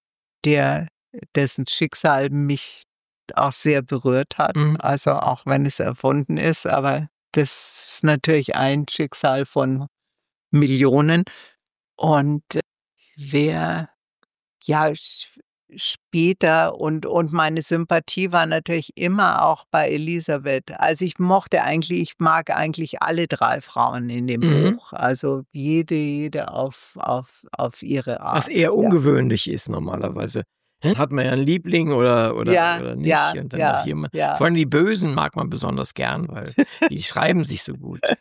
B: der dessen Schicksal mich auch sehr berührt hat.
A: Mhm.
B: Also, auch wenn es erfunden ist, aber das ist natürlich ein Schicksal von Millionen. Und äh, wer ja, sch später und und meine Sympathie war natürlich immer auch bei Elisabeth. Also, ich mochte eigentlich ich mag eigentlich alle drei Frauen in dem
A: Mhm.
B: Buch. Also, jede jede auf auf auf ihre
A: Was
B: Art,
A: eher
B: ja.
A: ungewöhnlich ist normalerweise. Hat man ja 'n Liebling oder oder
B: Ja,
A: oder nicht
B: ja,
A: und dann noch
B: ja,
A: jemand,
B: ja.
A: vor allem die Bösen mag man besonders gern, weil die schreiben sich so gut.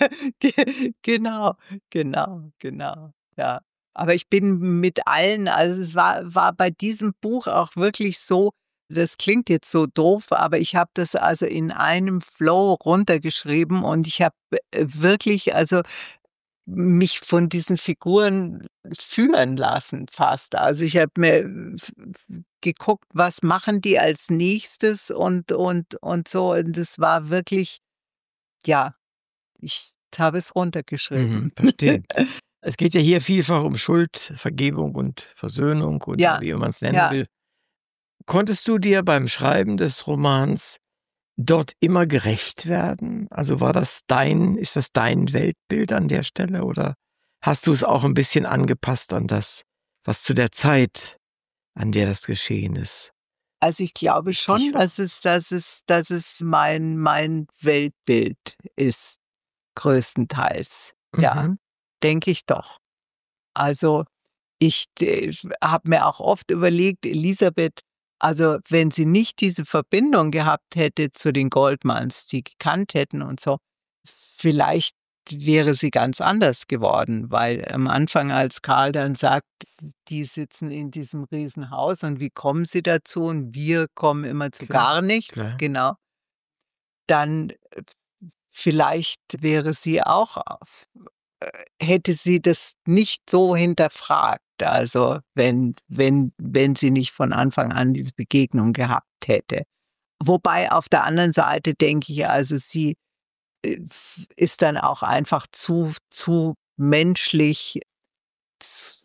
B: Ge genau, genau, genau, ja. Aber ich bin mit allen, also, es war war bei diesem Buch auch wirklich so, das klingt jetzt so doof, aber ich habe das also in einem Flow runtergeschrieben und ich habe, äh, wirklich, also, mich von diesen Figuren führen lassen fast. Also, ich habe mir f f geguckt, was machen die als Nächstes und und und so. Und das war wirklich, ja, ich habe es runtergeschrieben.
A: Mhm, verstehe. Es geht ja hier vielfach um Schuld, Vergebung und Versöhnung oder
B: Ja,
A: wie man's nennen
B: ja.
A: will. Konntest du dir beim Schreiben des Romans dort immer gerecht werden? Also war das dein, ist das dein Weltbild an der Stelle oder hast du es auch ein bisschen angepasst an das, was zu der Zeit, an der das geschehen ist,
B: Also, ich glaube
A: wichtig
B: schon,
A: war?
B: dass es dass es dass es mein mein Weltbild ist, größtenteils. Ja,
A: Mhm.
B: denke ich doch. Also, ich habe mir auch oft überlegt, Elisabeth, also, wenn sie nicht diese Verbindung gehabt hätte zu den Goldmans, die gekannt hätten und so, vielleicht wäre sie ganz anders geworden, weil am Anfang, als Karl dann sagt, die sitzen in diesem Riesenhaus und wie kommen sie dazu und wir kommen immer zu
A: Klar,
B: gar nichts,
A: klar.
B: genau, dann äh, vielleicht wäre sie auch auf äh, hätte sie das nicht so hinterfragt, also wenn wenn wenn sie nicht von Anfang an diese Begegnung gehabt hätte. Wobei auf der anderen Seite denke ich, also sie, äh, f ist dann auch einfach zu zu menschlich, z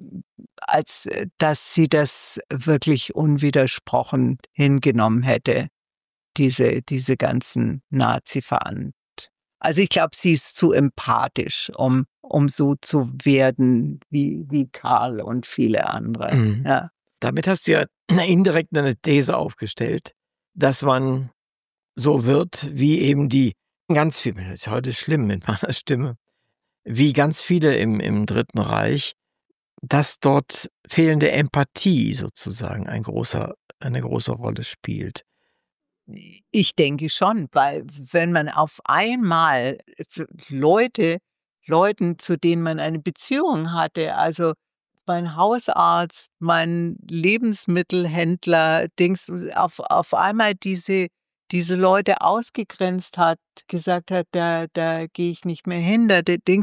B: als, äh, dass sie das wirklich unwidersprochen hingenommen hätte, diese diese ganzen Nazi-Fahnen. Also, ich glaube, sie ist zu empathisch, um um so zu werden wie wie Karl und viele andere,
A: Mhm.
B: ja.
A: Damit hast du ja indirekt eine These aufgestellt, dass man so wird wie eben die ganz viele, das ist heute schlimm mit meiner Stimme, wie ganz viele im im Dritten Reich, dass dort fehlende Empathie sozusagen ein großer eine große Rolle spielt.
B: Ich denke schon, weil wenn man auf einmal z Leute Leuten, zu denen man eine Beziehung hatte, also mein Hausarzt, mein Lebensmittelhändler, Dings, auf auf einmal diese diese Leute ausgegrenzt hat, gesagt hat: „Da da gehe ich nicht mehr hin, da d Dings."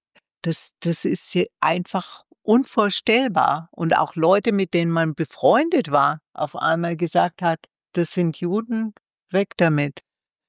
B: Das das ist ja einfach unvorstellbar. Und auch Leute, mit denen man befreundet war, auf einmal gesagt hat: „Das sind Juden, weg damit."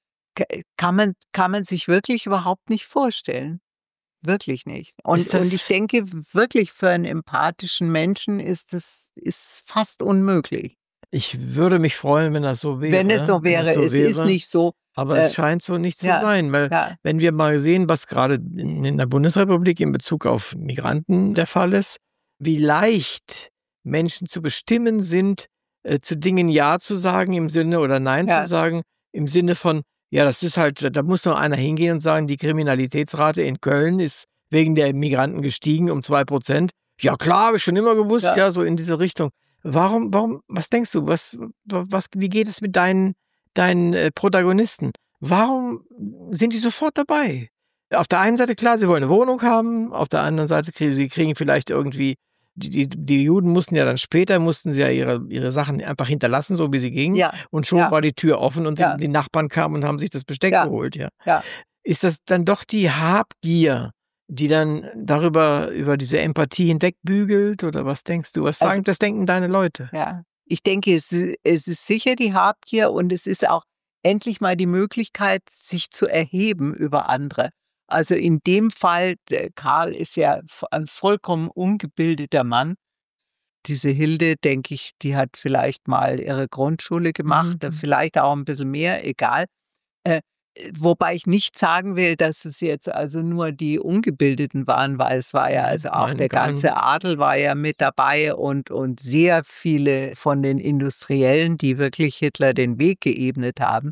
B: K kann man kann man sich wirklich überhaupt nicht vorstellen. Wirklich nicht. Und
A: Ist
B: und ich
A: das
B: denke wirklich, für einen empathischen Menschen ist es ist fast unmöglich.
A: Ich würde mich freuen, wenn das so
B: Wenn es
A: wäre
B: so
A: wenn es
B: wäre,
A: so
B: es ist
A: wäre,
B: nicht so,
A: aber es
B: äh,
A: scheint so nicht zu
B: ja,
A: sein, weil
B: ja,
A: wenn wir mal sehen, was grade in in der Bundesrepublik in Bezug auf Migranten der Fall ist, wie leicht Menschen zu bestimmen sind, äh, zu Dingen Ja zu sagen im Sinne oder Nein zu
B: ja,
A: sagen, im Sinne von: „Ja, das ist halt da muss doch einer hingehen und sagen, die Kriminalitätsrate in Köln ist wegen der Migranten gestiegen um zwei Prozent. Ja klar, habe ich schon immer gewusst“,
B: ja.
A: ja, so in diese Richtung. Warum warum was denkst du, was wa was wie geht es mit deinen deinen, äh, Protagonisten? Warum sind die sofort dabei? Auf der einen Seite klar, sie wollen 'ne Wohnung haben, auf der anderen Seite kriegen sie kriegen vielleicht irgendwie die die die Juden mussten ja dann später mussten sie ja ihre ihre Sachen einfach hinterlassen, so wie sie gingen,
B: Ja,
A: und schon
B: ja,
A: war die Tür offen und die
B: ja,
A: die Nachbarn kamen und haben sich das Besteck
B: ja,
A: geholt, ja.
B: ja.
A: Ist das dann doch die Habgier, die dann darüber über diese Empathie hinwegbügelt oder was denkst du? Was
B: Also,
A: sagen das denken deine Leute?
B: ja, ich denke, es i es ist sicher die Habgier und es ist auch endlich mal die Möglichkeit, sich zu erheben über andere. Also, in dem Fall, der Karl ist ja v ein vollkommen ungebildeter Mann. Diese Hilde, denke ich, die hat vielleicht mal ihre Grundschule
A: Mhm,
B: gemacht, äh,
A: mhm.
B: vielleicht auch 'n bisschen mehr, egal. Äh, äh, wobei ich nicht sagen will, dass es jetzt also nur die Ungebildeten waren, weil es war ja
A: Mhm.
B: also auch
A: Nein,
B: der
A: gar
B: ganze
A: nicht.
B: Adel war ja mit dabei und und sehr viele von den Industriellen, die wirklich Hitler den Weg geebnet haben.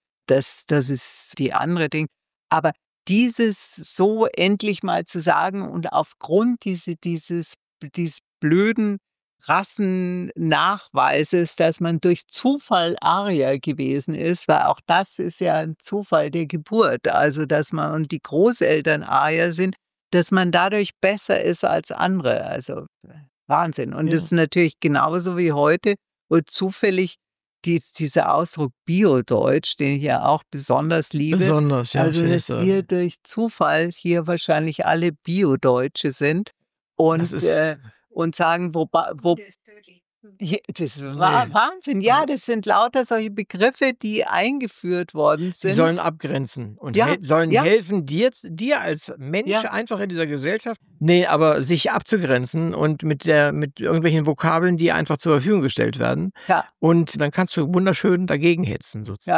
B: Das das ist die andere Ding. Aber dieses so endlich mal zu sagen und aufgrund diese dieses dieses blöden Rassennachweises, dass man durch Zufall Arier gewesen ist, weil auch das ist ja 'n Zufall der Geburt, also, dass man und die Großeltern Arier sind, dass man dadurch besser ist als andere. Also, Wahnsinn. Und das ist
A: Ja.
B: natürlich genauso wie heute, wo zufällig dies dieser Ausdruck Biodeutsch, den ich ja auch besonders liebe,
A: Besonders, ja,
B: also,
A: finde ich
B: dass wir
A: so.
B: durch Zufall hier wahrscheinlich alle Biodeutsche sind
A: Das
B: und,
A: ist
B: äh und sagen, wobei wo J das war
A: ne,
B: Wahnsinn. Ja,
A: also
B: das sind lauter solche Begriffe, die eingeführt worden
A: die
B: sind.
A: sollen abgrenzen und
B: Ja,
A: hel sollen
B: ja,
A: helfen, dir z dir als Mensch
B: ja,
A: einfach in dieser Gesellschaft ne, aber sich abzugrenzen und mit der mit irgendwelchen Vokabeln, die einfach zur Verfügung gestellt werden.
B: ja,
A: Und dann kannst du wunderschön dagegen hetzen
B: ja.
A: sozusagen.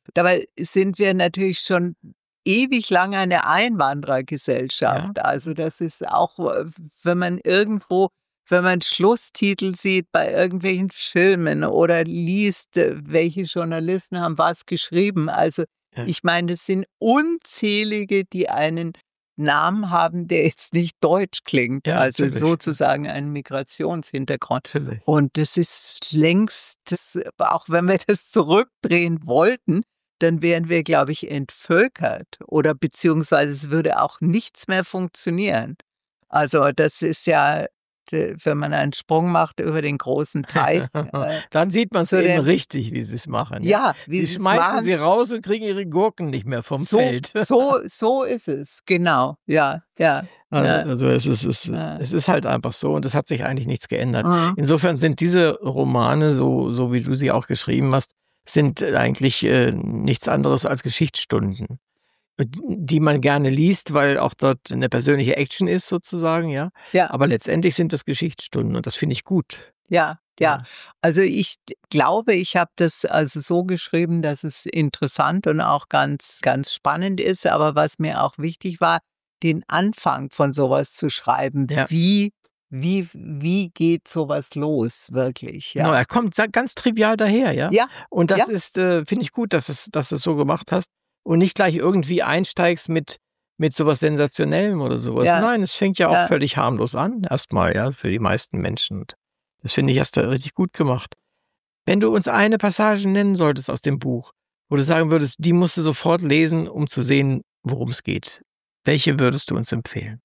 B: Dabei sind wir natürlich schon ewig lange eine Einwanderergesellschaft.
A: Ja.
B: Also das ist auch, äh, wenn man irgendwo wenn man Schlusstitel sieht bei irgendwelchen Filmen oder liest, äh, welche Journalisten haben was geschrieben. Also,
A: Ja.
B: ich meine, es sind unzählige, die einen Namen haben, der jetzt nicht deutsch klingt,
A: Ja,
B: also
A: natürlich.
B: sozusagen einen Migrationshintergrund.
A: Natürlich.
B: Und das ist längst das auch wenn wir das zurückdrehen wollten, dann wären wir, glaube ich, entvölkert oder beziehungsweise es würde auch nichts mehr funktionieren. Also, das ist ja, d wenn man einen Sprung macht über den großen Teich, äh,
A: Dann sieht man's
B: zu
A: eben
B: dem
A: richtig, wie sie's machen, ja.
B: ja, wie
A: Sie
B: sie's
A: schmeißen
B: machen.
A: sie raus und kriegen ihre Gurken nicht mehr vom
B: So
A: Feld.
B: so so ist es, genau. Ja, ja,
A: Al
B: ja.
A: also, es ist es
B: Ja.
A: es ist halt einfach so und es hat sich eigentlich nichts geändert.
B: Mhm.
A: Insofern sind diese Romane, so so wie du sie auch geschrieben hast, sind eigentlich, äh, nichts anderes als Geschichtsstunden, d die man gerne liest, weil auch dort 'ne persönliche Action ist sozusagen, ja.
B: Ja.
A: Aber letztendlich sind das Geschichtsstunden und das finde ich gut.
B: Ja, ja.
A: Ja.
B: Also, ich d glaube, ich habe das also so geschrieben, dass es interessant und auch ganz ganz spannend ist. Aber was mir auch wichtig war, den Anfang von so was zu schreiben.
A: Ja.
B: Wie wie wie geht so was los wirklich,
A: Genau,
B: ja?
A: er kommt sa ganz trivial daher, ja?
B: Ja,
A: Und das
B: ja.
A: ist, äh finde ich gut, dass es dass du's so gemacht hast und nicht gleich irgendwie einsteigst mit mit so was Sensationellem oder so was.
B: Ja,
A: Nein, es fängt ja auch
B: ja.
A: völlig harmlos an erst mal, ja, für die meisten Menschen. Das finde ich, hast du richtig gut gemacht. Wenn du uns eine Passage nennen solltest aus dem Buch, wo du sagen würdest, die musst du sofort lesen, um zu sehen, worum's geht. Welche würdest du uns empfehlen?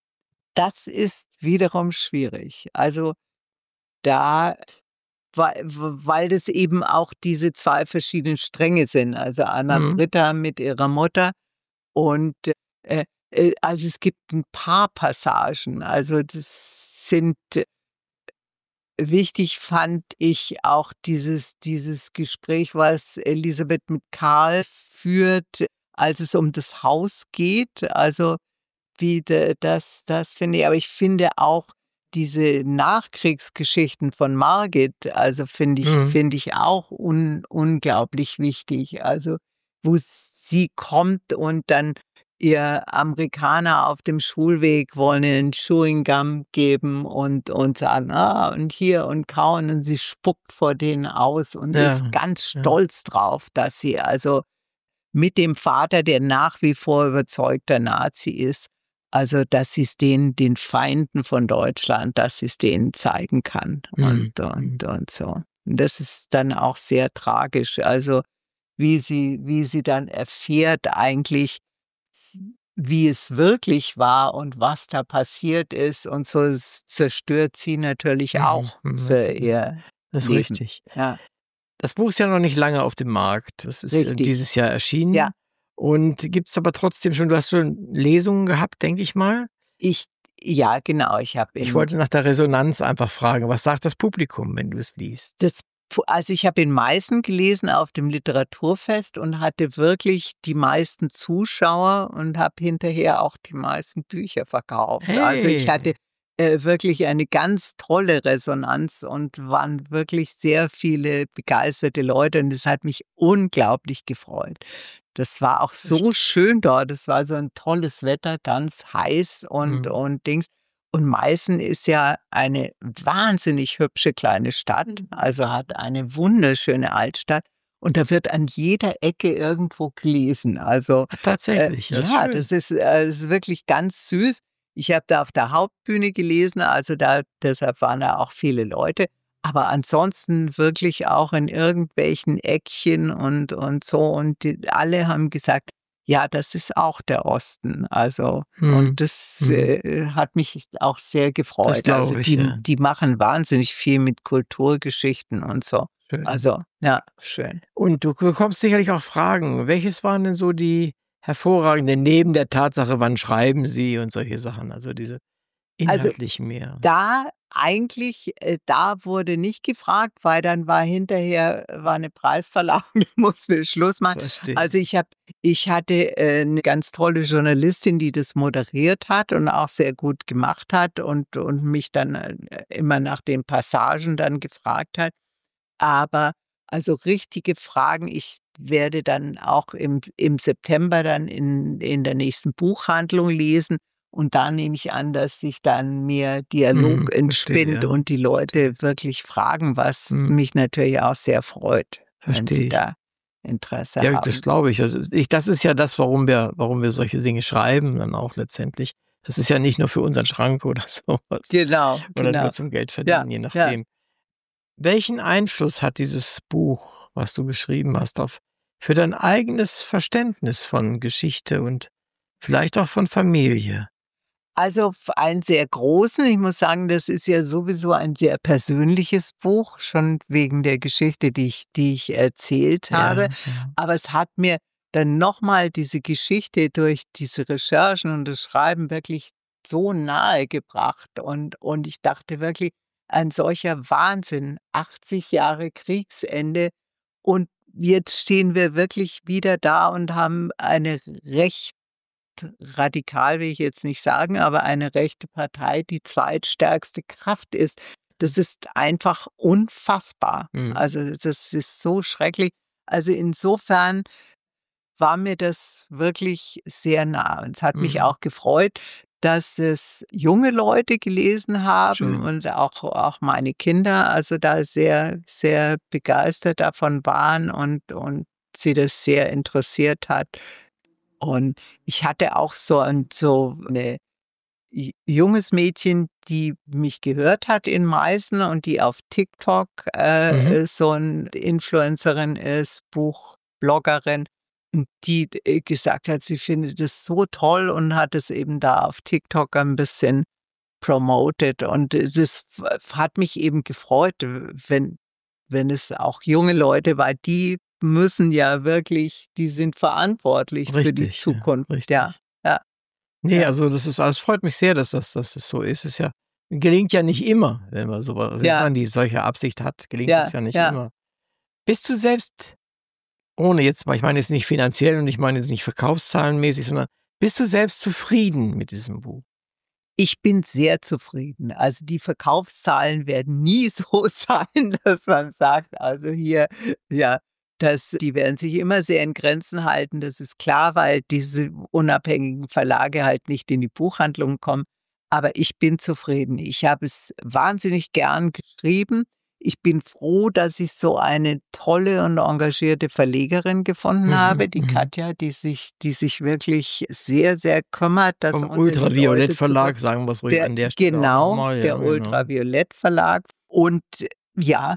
B: Das ist wiederum schwierig. Also, da wei w weil das eben auch diese zwei verschiedenen Stränge sind, also Anna
A: Mhm.
B: Dritter mit ihrer Mutter und, äh, äh, also es gibt 'n paar Passagen. Also, das sind wichtig fand ich auch dieses dieses Gespräch, was Elisabeth mit Karl führt, als es um das Haus geht. Also, wie d das das finde ich aber ich finde auch diese Nachkriegsgeschichten von Margit, also finde ich
A: Mhm.
B: finde ich auch un unglaublich wichtig. Also, wo sie kommt und dann ihr Amerikaner auf dem Schulweg wollen ihr 'n Chewing Gum geben und und sagen: „Ah, und hier und kauen“ und sie spuckt vor denen aus und ist
A: Ja,
B: ganz
A: ja.
B: stolz drauf, dass sie also mit dem Vater, der nach wie vor überzeugter Nazi ist also, dass sie's den den Feinden von Deutschland dass sie's denen zeigen kann
A: Mhm,
B: und
A: mhm.
B: und und so. Und das ist dann auch sehr tragisch, also, wie sie wie sie dann erfährt eigentlich, wie es wirklich war und was da passiert ist und so. Es zerstört sie natürlich
A: Mhm,
B: auch
A: mhm,
B: für
A: natürlich.
B: ihr
A: Das ist
B: Leben.
A: richtig.
B: Ja.
A: Das Buch ist ja noch nicht lange auf dem Markt. Das ist, äh,
B: Richtig.
A: dieses Jahr
B: Ja.
A: erschienen und gibt's aber trotzdem schon du hast schon Lesungen gehabt, denke ich mal?
B: Ich ja, genau, ich habe
A: Ich
B: in
A: wollte nach der Resonanz einfach fragen. Was sagt das Publikum, wenn du es liest?
B: Das pu also, ich habe in Meißen gelesen auf dem Literaturfest und hatte wirklich die meisten Zuschauer und habe hinterher auch die meisten Bücher verkauft. Also, ich hatte,
A: Hey.
B: äh, wirklich eine ganz tolle Resonanz und waren wirklich sehr viele begeisterte Leute und es hat mich unglaublich gefreut. Das war auch
A: Das
B: so schön dort. Es war so 'n tolles Wetter, ganz heiß und
A: Mhm.
B: und Dings. Und Meißen ist ja eine wahnsinnig hübsche kleine Stadt, also hat eine wunderschöne Altstadt und da wird an jeder Ecke irgendwo gelesen. Also,
A: Ah,
B: äh,
A: tatsächlich, das ist
B: ja,
A: schön.
B: das ist äh, das ist wirklich ganz süß. Ich habe da auf der Hauptbühne gelesen, also da deshalb waren da auch viele Leute. Aber ansonsten wirklich auch in irgendwelchen Eckchen und und so und die alle haben gesagt: „Ja, das ist auch der Osten.“ Also, und
A: Mhm,
B: das,
A: mhm.
B: äh, hat mich auch sehr
A: Das
B: gefreut. Also,
A: glaube ich,
B: die
A: ja.
B: die machen wahnsinnig viel mit Kulturgeschichten und so.
A: Schön.
B: Also, ja, schön.
A: Und du bekommst sicherlich auch Fragen. Welches waren denn so die hervorragenden neben der Tatsache, wann schreiben Sie und solche Sachen, also diese
B: Also,
A: inhaltlichen mehr?
B: da eigentlich äh, da wurde nicht gefragt, weil dann war hinterher war 'ne Preisverleihung, da mussten wir Schluss machen.
A: Verstehe.
B: Also, ich habe ich hatte, äh, 'ne ganz tolle Journalistin, die das moderiert hat und auch sehr gut gemacht hat und und mich dann, äh, immer nach den Passagen dann gefragt hat. Aber also richtige Fragen ich werde dann auch im, im September dann in, in der nächsten Buchhandlung lesen. Und da nehme ich an, dass sich dann mehr Dialog
A: Mhm, verstehe,
B: entspinnt
A: ja,
B: und die
A: verstehe.
B: Leute wirklich fragen, was
A: Mhm,
B: mich natürlich auch sehr freut, wenn
A: verstehe
B: sie
A: ich.
B: da Interesse
A: Ja, das
B: haben.
A: glaube ich. Also, ich das ist ja das, warum wir warum wir solche Dinge schreiben dann auch letztendlich. Das ist ja nicht nur für unseren Schrank oder so was
B: Genau,
A: oder nur
B: genau.
A: zum
B: Ja,
A: Geldverdienen, je
B: ja.
A: nachdem. Welchen Einfluss hat dieses Buch, was du geschrieben hast, auf für dein eigenes Verständnis von Geschichte und vielleicht auch von Familie?
B: Also f einen sehr großen. Ich muss sagen, das ist ja sowieso ein sehr persönliches Buch, schon wegen der Geschichte, die ich die ich erzählt habe.
A: Ja, ja.
B: Aber es hat mir dann noch mal diese Geschichte durch diese Recherchen und das Schreiben wirklich so nahe gebracht und und ich dachte wirklich: „Ein solcher Wahnsinn, achtzig Jahre Kriegsende und jetzt stehen wir wirklich wieder da und haben eine recht radikal will ich jetzt nicht sagen, aber eine rechte Partei, die zweitstärkste Kraft ist. Das ist einfach unfassbar.
A: Mhm.
B: Also, das ist so schrecklich. Also, insofern war mir das wirklich sehr nah. Und es hat mich
A: Mhm.
B: auch gefreut, dass es junge Leute gelesen haben
A: Schön.
B: und auch auch meine Kinder, also, da sehr, sehr begeistert davon waren und und sie das sehr interessiert hat. Und ich hatte auch so ein so 'ne j junges Mädchen, die mich gehört hat in Meißen und die auf TikTok,
A: Mhm.
B: äh, so 'n Influencerin ist, Buchbloggerin, und die d äh, gesagt hat, sie findet es so toll und hat es eben da auf TikTok ein bisschen promoted. Und äh, das f hat mich eben gefreut, äh, wenn wenn es auch junge Leute, weil die müssen ja wirklich, die sind verantwortlich für die
A: Richtig, ja,
B: Zukunft. Ja,
A: richtig.
B: ja,
A: Ne,
B: ja,
A: also das ist also es freut mich sehr, dass das dass das so ist. Es ist ja gelingt ja nicht immer, wenn man so was also wenn
B: ja,
A: man die solche Absicht hat, gelingt das
B: ja,
A: ja nicht
B: ja.
A: immer. Bist du selbst ohne jetzt mal ich meine jetzt nicht finanziell und ich meine jetzt nicht verkaufszahlenmäßig, sondern bist du selbst zufrieden mit diesem Buch?
B: Ich bin sehr zufrieden. Also, die Verkaufszahlen werden nie so sein, dass man sagt, also hier, ja, das die werden sich immer sehr in Grenzen halten, das ist klar, weil diese unabhängigen Verlage halt nicht in die Buchhandlung kommen. Aber ich bin zufrieden. Ich habe es wahnsinnig gern geschrieben. Ich bin froh, dass ich so eine tolle und engagierte Verlegerin gefunden
A: Mhm,
B: habe, die
A: mhm.
B: Katja, die sich die sich wirklich sehr, sehr kümmert, das
A: Vom
B: unter die Leute
A: Ultraviolett
B: zu bringen.
A: Verlag, sagen wir's ruhig
B: Der
A: an der Stelle auch noch
B: genau,
A: mal, ja,
B: der
A: genau.
B: Ultraviolett Verlag. Und ja,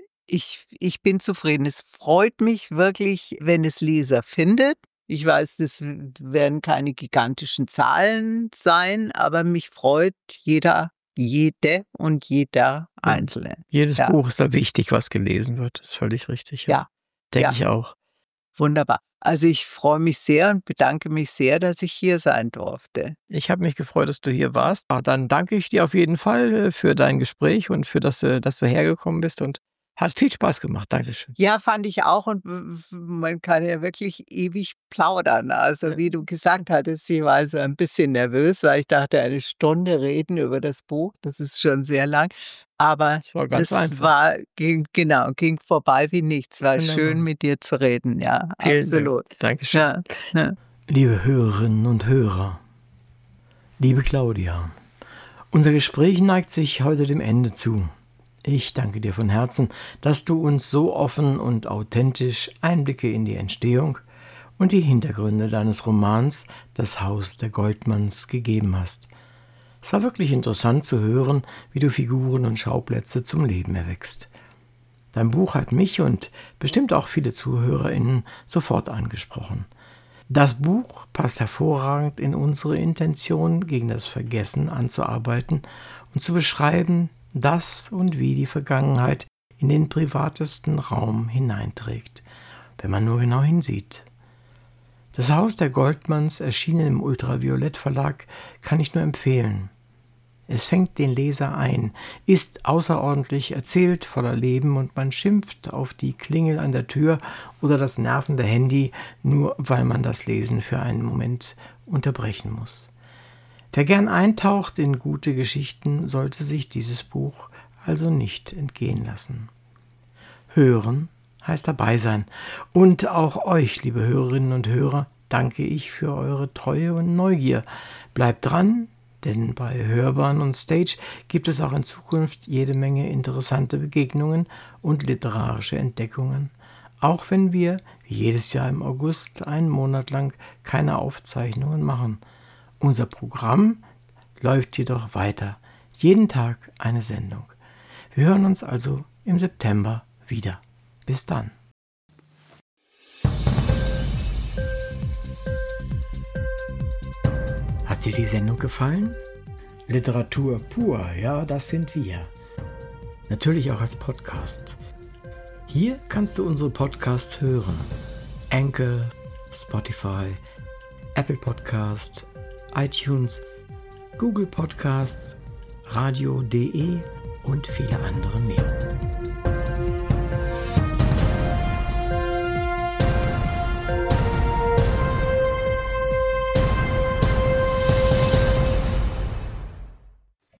B: ich ich bin zufrieden. Es freut mich wirklich, wenn es Leser findet. Ich weiß, das w werden keine gigantischen Zahlen sein, aber mich freut jeder jede und jeder
A: Ja.
B: Einzelne.
A: Jedes
B: Ja,
A: Buch ist da wichtig, was gelesen wird. Ist völlig richtig, ja.
B: ja,
A: Denke
B: ja,
A: ich auch.
B: wunderbar. Also, ich freue mich sehr und bedanke mich sehr, dass ich hier sein durfte.
A: Ich habe mich gefreut, dass du hier warst. Ah, dann danke ich dir auf jeden Fall, äh, für dein Gespräch und für das, äh dass du hergekommen bist und hat viel Spaß gemacht. Dankeschön.
B: Ja, fand ich auch und w w man kann ja wirklich ewig plaudern. Also,
A: Ja,
B: wie du gesagt hattest, ich war so ein bisschen nervös, weil ich dachte, eine Stunde reden über das Buch, das ist schon sehr lang. Aber
A: es war ganz
B: es
A: einfach.
B: war ging genau, ging vorbei wie nichts. War schön,
A: Wunderbar.
B: mit dir zu reden, ja,
A: Vielen Dank.
B: absolut.
A: Dankeschön.
B: Ja, ja.
A: Liebe Hörerinnen und Hörer, liebe Claudia, unser Gespräch neigt sich heute dem Ende zu. Ich danke dir von Herzen, dass du uns so offen und authentisch Einblicke in die Entstehung und die Hintergründe deines Romans Das Haus der Goldmanns gegeben hast. Es war wirklich interessant zu hören, wie du Figuren und Schauplätze zum Leben erweckst. Dein Buch hat mich und bestimmt auch viele ZuhörerInnen sofort angesprochen. Das Buch passt hervorragend in unsere Intention, gegen das Vergessen anzuarbeiten und zu beschreiben, dass und wie die Vergangenheit in den privatesten Raum hineinträgt, wenn man nur genau hinsieht. Das Haus der Goldmanns, erschienen im Ultraviolett Verlag, kann ich nur empfehlen. Es fängt den Leser ein, ist außerordentlich erzählt, voller Leben und man schimpft auf die Klingel an der Tür oder das nervende Handy, nur weil man das Lesen für einen Moment unterbrechen muss. Wer gern eintaucht in gute Geschichten, sollte sich dieses Buch also nicht entgehen lassen. Hören heißt dabei sein. Und auch euch, liebe Hörerinnen und Hörer, danke ich für eure Treue und Neugier. Bleibt dran, denn bei Hörbahn und Stage gibt es auch in Zukunft jede Menge interessante Begegnungen und literarische Entdeckungen. Auch wenn wir, wie jedes Jahr im August, einen Monat lang keine Aufzeichnungen machen. Unser Programm läuft jedoch weiter. Jeden Tag eine Sendung. Wir hören uns also im September wieder. Bis dann. Hat dir die Sendung gefallen? Literatur pur, ja, das sind wir. Natürlich auch als Podcast. Hier kannst du unsere Podcasts hören. Anchor, Spotify, Apple Podcasts, iTunes, Google Podcasts, radio punkt de und viele andere mehr.